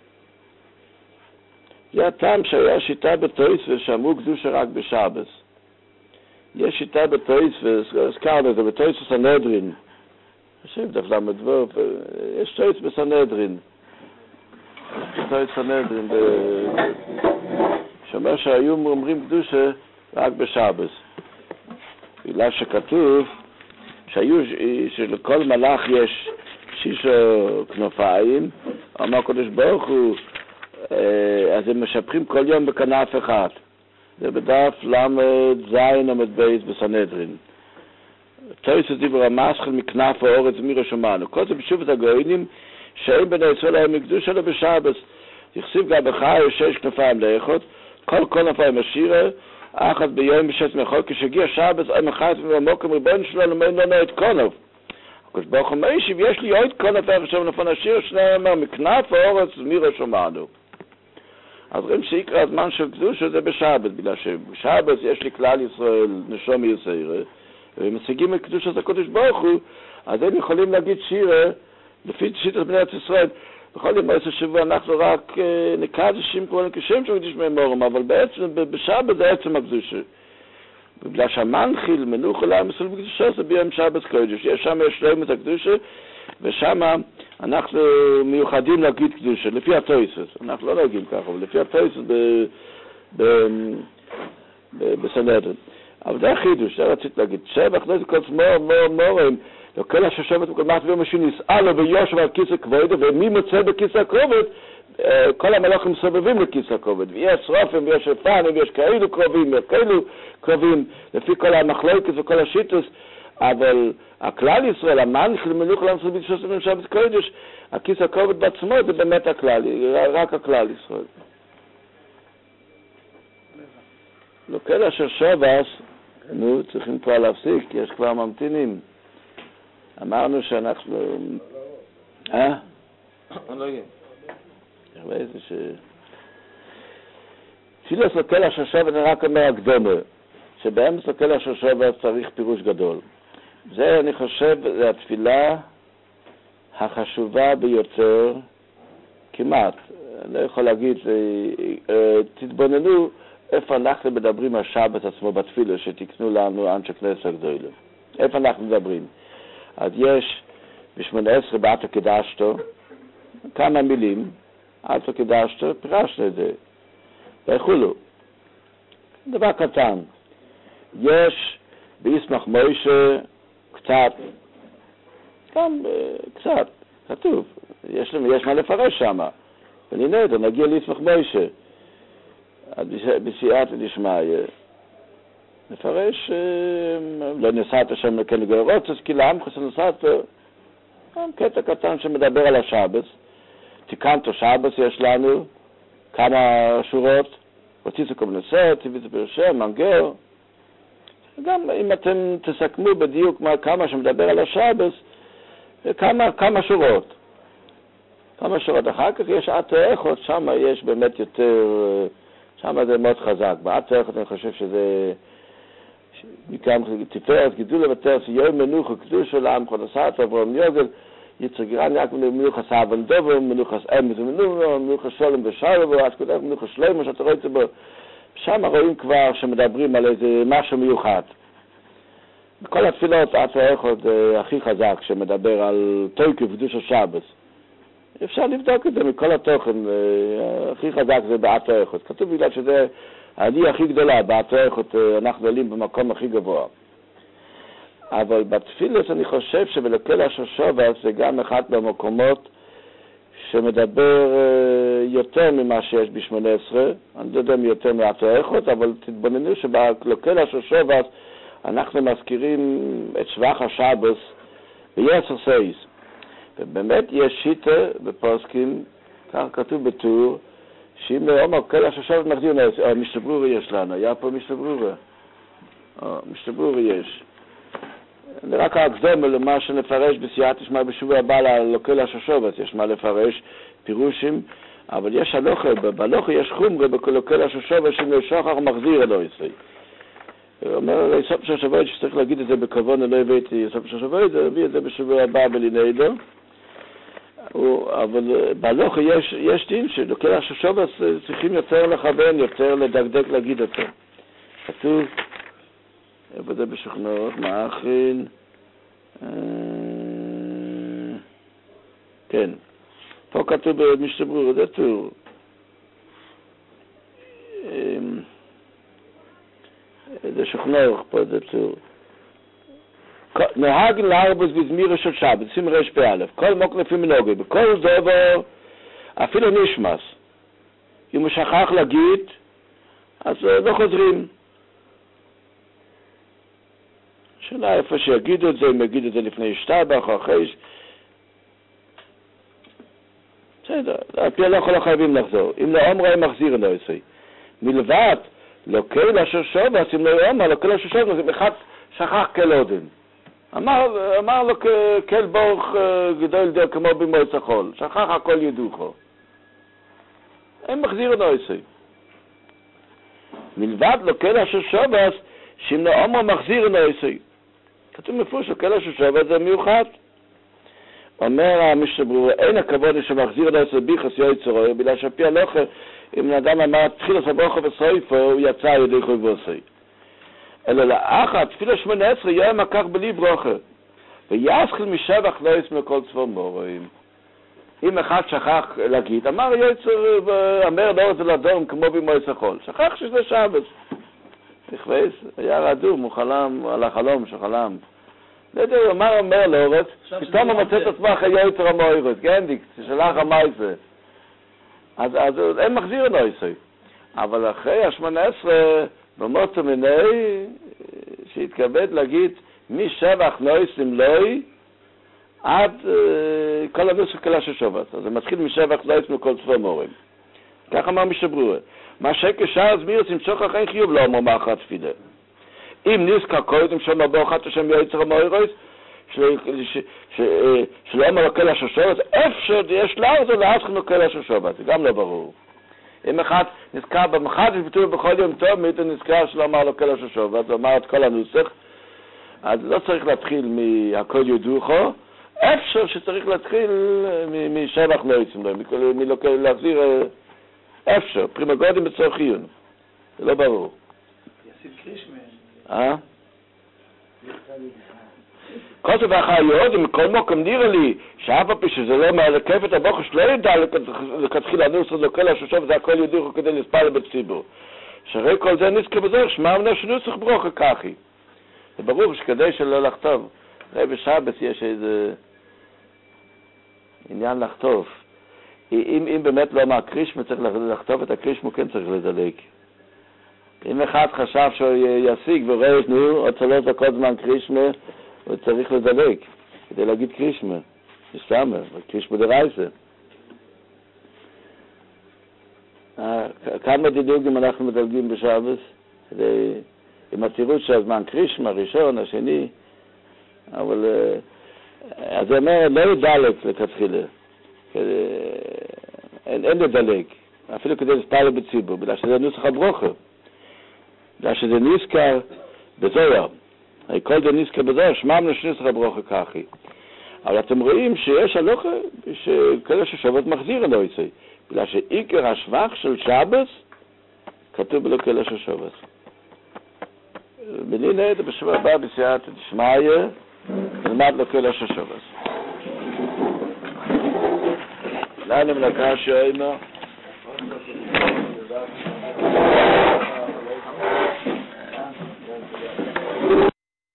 זה הטעם שהיה שיטה בתויספס, שאמרו קדושה רק בשבס. יש שיטה בתויספס, הזכרנו את זה, בתויספס הנדרין. חושב דף למדבור, יש תויספס בסנדרין. תויספס הנדרין, שאומר שהיו אומרים קדושה רק בשבס. בגלל שכתוב שהיו, שלכל מלאך יש שישה כנפיים, אמר הקדוש ברוך הוא, אז הם משפכים כל יום בכנף אחד. זה בדף למד זין עמד בית בסנהדרין. תויספס דיבר המסחל מכנף האורץ מירה שמענו. כל זה בשופת הגויינים שאין בני ישראל היה מקדוש אלא בשבס. יחסיב גם בחי שש כנפיים לאחד, כל כנפיים השירה, אחת ביום בשש מאחד, כשהגיע שבס, הם אחת ובמוקם ריבון שלנו, מאין לנו את כנף. הקדוש ברוך הוא מיישיב, יש לי עוד כנף איך עכשיו נפון השיר, שני אומר, מכנף האורץ מירה שמענו. אז רואים שיקרא הזמן של קדושה זה בשבת, בגלל שבשבת יש לי כלל ישראל, נשום יסיירה, ומשיגים את קדושה זה הקדוש ברוך הוא, אז הם יכולים להגיד שירה, לפי שיטת בני ישראל, בכל יום בעשר שבוע אנחנו רק נקדשים כמו כשם שמקדיש מאמורם, אבל בעצם בשבת זה עצם הקדושה. בגלל שהמנחיל מנוח אליי מסול בקדושה זה ביום שבת קודש, יש שם יש להם את הקדושה, ושם אנחנו מיוחדים להגיד קדושה, לפי התויספס, אנחנו לא נוגעים ככה, אבל לפי התויספס בסנהדרין. אבל זה החידוש, זה רציתי להגיד, שבח לא זה כל מור, מור, מורים, וכל השושבת וכמעט ומשהו נסעה לו ויושב על כיסא כבוד, ומי מוצא בכיסא הכובד, כל המלאכים סובבים לכיסא הכובד, ויש שרופים ויש שפנים ויש כאלו קרובים וכאלו קרובים, לפי כל המחלוקת וכל השיטוס, אבל הכלל ישראל, המנחיל מנוח אליי מסול בקדושה שבת קודש, הכיסא הכובד בעצמו זה באמת הכלל, רק הכלל ישראל. לוקל אשר שבס, נו, צריכים כבר להפסיק, יש כבר ממתינים. אמרנו שאנחנו... אה? אני לא יודע. איך באיזה ש... תפילת לוקל אשר שבס, אני רק אומר הקדומה, שבאמצע לוקל אשר שבס צריך פירוש גדול. זה, אני חושב, זה התפילה החשובה ביותר, כמעט. אני לא יכול להגיד, תתבוננו איפה אנחנו מדברים על שבת עצמו בתפילה, שתקנו לנו אנשי כנסת הגדולה. איפה אנחנו מדברים? אז יש ב-שמונה עשרה באתו קידשתו, כמה מילים, אתו קידשתו, פירשנו את זה, וכולו. דבר קטן. יש בישמח מוישה קצת, גם קצת, כתוב, יש, יש מה לפרש שם. ואני נדע, נגיע לישמח מוישה. בסייעתא דשמיא, נפרש, לא נסעת שם לכן גאורוצס, כי לעמך שנסעת, קטע קטן שמדבר על השבס, תיקנתו שבס יש לנו, כמה שורות, רציצו קומנסות, ציוויצו פרשם, מנגר, גם אם אתם תסכמו בדיוק מה, כמה שמדבר על השבס, כמה, כמה שורות. כמה שורות. אחר כך יש עת האחות, שם יש באמת יותר, שם זה מאוד חזק. בעת האחות אני חושב שזה, מכאן תפארת, גידול ותרס, יום מנוחה, קדוש עולם, חודסת, אברהם יוגל, יצר גירן יעקב מנוחס אבן דובר, מנוחס אמס ומנוחה, מנוחס שולם ושלום, אז כותב מנוחס שלמה, שאתה רואה את זה בו. שם רואים כבר שמדברים על איזה משהו מיוחד. בכל התפילות, עת האחות הכי חזק, שמדבר על תוקף קדוש השבס. אפשר לבדוק את זה מכל התוכן, הכי חזק זה בעת האחות. כתוב בגלל שזה העלייה הכי גדולה, בעת האחות אנחנו עולים במקום הכי גבוה. אבל בתפילת אני חושב שבלוקל אשר שבס זה גם אחד מהמקומות שמדבר יותר ממה שיש ב-שמונה עשרה, אני לא יודע מי יותר מעט האחות, אבל תתבוננו שבלוקל אשר שבס אנחנו מזכירים את שבח השבס ביעשר סייס. ובאמת יש שיטה בפוסקים, כך כתוב בטור, שאם אומר כל השושבת מחזיר נעשה, או משתברורי יש לנו, היה פה משתברורי. או משתברורי יש. זה רק ההקדומה למה שנפרש בסייעת ישמע בשבוע הבא על כל השושבת, יש מה לפרש פירושים, אבל יש הלוכה, בהלוכה יש חומרה בכל השושבת שמשוחח מחזיר אלו יצרי. הוא אומר, סוף של השבוע שצריך להגיד את זה בכוון, לא הבאתי סוף של השבוע, הביא את זה בשבוע הבא בלינדו. אבל בהלוכה יש, יש דין שלכל השושבת צריכים יותר לכוון, יותר לדקדק להגיד אותו. כתוב, איפה זה בשכנעות, מה אחרין? כן. פה כתוב במשתברור, זה טור. זה שכנעות, פה זה טור. נהגן להרבוס בזמירה של שבת, שים רש באלף, כל מוק לפי מנוגי, בכל דבר, אפילו נשמס. אם הוא שכח להגיד, אז לא חוזרים. שאלה איפה שיגידו את זה, אם יגידו את זה לפני שטבח או אחרי ש... בסדר, על פי הלוך לא חייבים לחזור. אם לא אומרה, הם מחזיר לא יצא. מלבד, לא כל אשר שובס, אם לא אומר, לא כל אשר שובס, אם אחד שכח כל עודם. אמר, אמר לו כל ברוך גדול דר כמו במועץ החול. שכח הכל ידוחו. הם מחזיר לא יצא. מלבד, לא כל אשר שובס, שאם לא אומר, מחזיר לא יצא. כתוב מפורש, כל אשר שובס זה מיוחד. אומר המשתברור, אין הכבוד שמחזיר לו את ביחס יוצרו, בגלל שפי הלוכה, אם האדם אמר, תחיל את הברכה בסויפו, הוא יצא על ידי חוי ועושי. אלא לאחת, תפילה שמונה עשרה, יום הכך בלי ברכה. ויסחיל משבח לא יסמא כל צבא מורים. אם אחד שכח להגיד, אמר יוצר, אמר לא זה לדום, כמו במועץ החול. שכח שזה שבת. נכבס, היה רדום, הוא חלם, על החלום שחלם. לא יודע, הוא אמר, אומר לאורץ, פתאום הוא מצא את עצמה אחרי יוצר המוירות, כן, ששלח המייסה. אז אין מחזיר לא יסי. אבל אחרי השמונה עשרה, במוצא מיני, שהתכבד להגיד, מי שבח לא יסים לוי, עד כל הנוסח כלה ששובת. אז זה מתחיל משבח לא יסים לכל צבא מורים. כך אמר משתברור. מה שקשר אז מירס עם שוכח אין חיוב לא אומר מאחת תפילה. אם נזכר קודם שאומר באחת השם יוצר המוירות, שלא אומר לכל השושבת, אפשר יש לה זה להסכם לכל השושבת, זה גם לא ברור. אם אחד נזכר במחד ופתאום בכל יום טוב, מיתו נזכר שלא אמר לכל השושבת, זה אמר את כל הנוסח, אז לא צריך להתחיל מהכל יודוחו, אפשר שצריך להתחיל משבח לא יצאים לו, להחזיר אפשר, פרימגודים בצורך עיון, זה לא ברור. יסיב קרישמה. אה? כוסף החיות, אם כל מוקם נראה לי שאף הפי שזה לא מהלקף את הבוחש לא ידע לכתחיל הנוסח לכל השושבת, זה הכל יודיחו כדי לספר בציבור. שהרי כל זה נזכה בזור, שמע מנה שנוסח ברוכה ככי. זה ברור שכדי שלא לכתוב. הרי בשבת יש איזה עניין לכתוב. אם, אם באמת לא מהקרישמה צריך לכתוב את הקרישמה, כן צריך לדלק. אם אחד חשב שהוא ישיג ורואה נו, עוד שלוש דקות זמן קרישמה, הוא צריך לדלק, כדי להגיד קרישמה. יסתמר, קרישמה דרייסה. כמה דידוגים אנחנו מדלגים בשבת? כדי, עם הצירות שהזמן קרישמה, ראשון, השני, אבל אז זה אומר, לא ידלק לכתחילה. אין, אין לדלק, אפילו כדי לספר בציבור, בגלל שזה נוסח הברוכה. בגלל שזה נזכר בזוהר. כל זה נזכר בזוהר, שמעם נשנוסח הברוכה ככי. אבל אתם רואים שיש הלוכה שכל השושבת מחזיר לא יצא. בגלל שעיקר השבח של שבס כתוב בלא כל השושבת. בני נהד בשבוע הבא בסייעתא דשמיא נלמד לו כל השושבת. לאן הם לקרא שאינו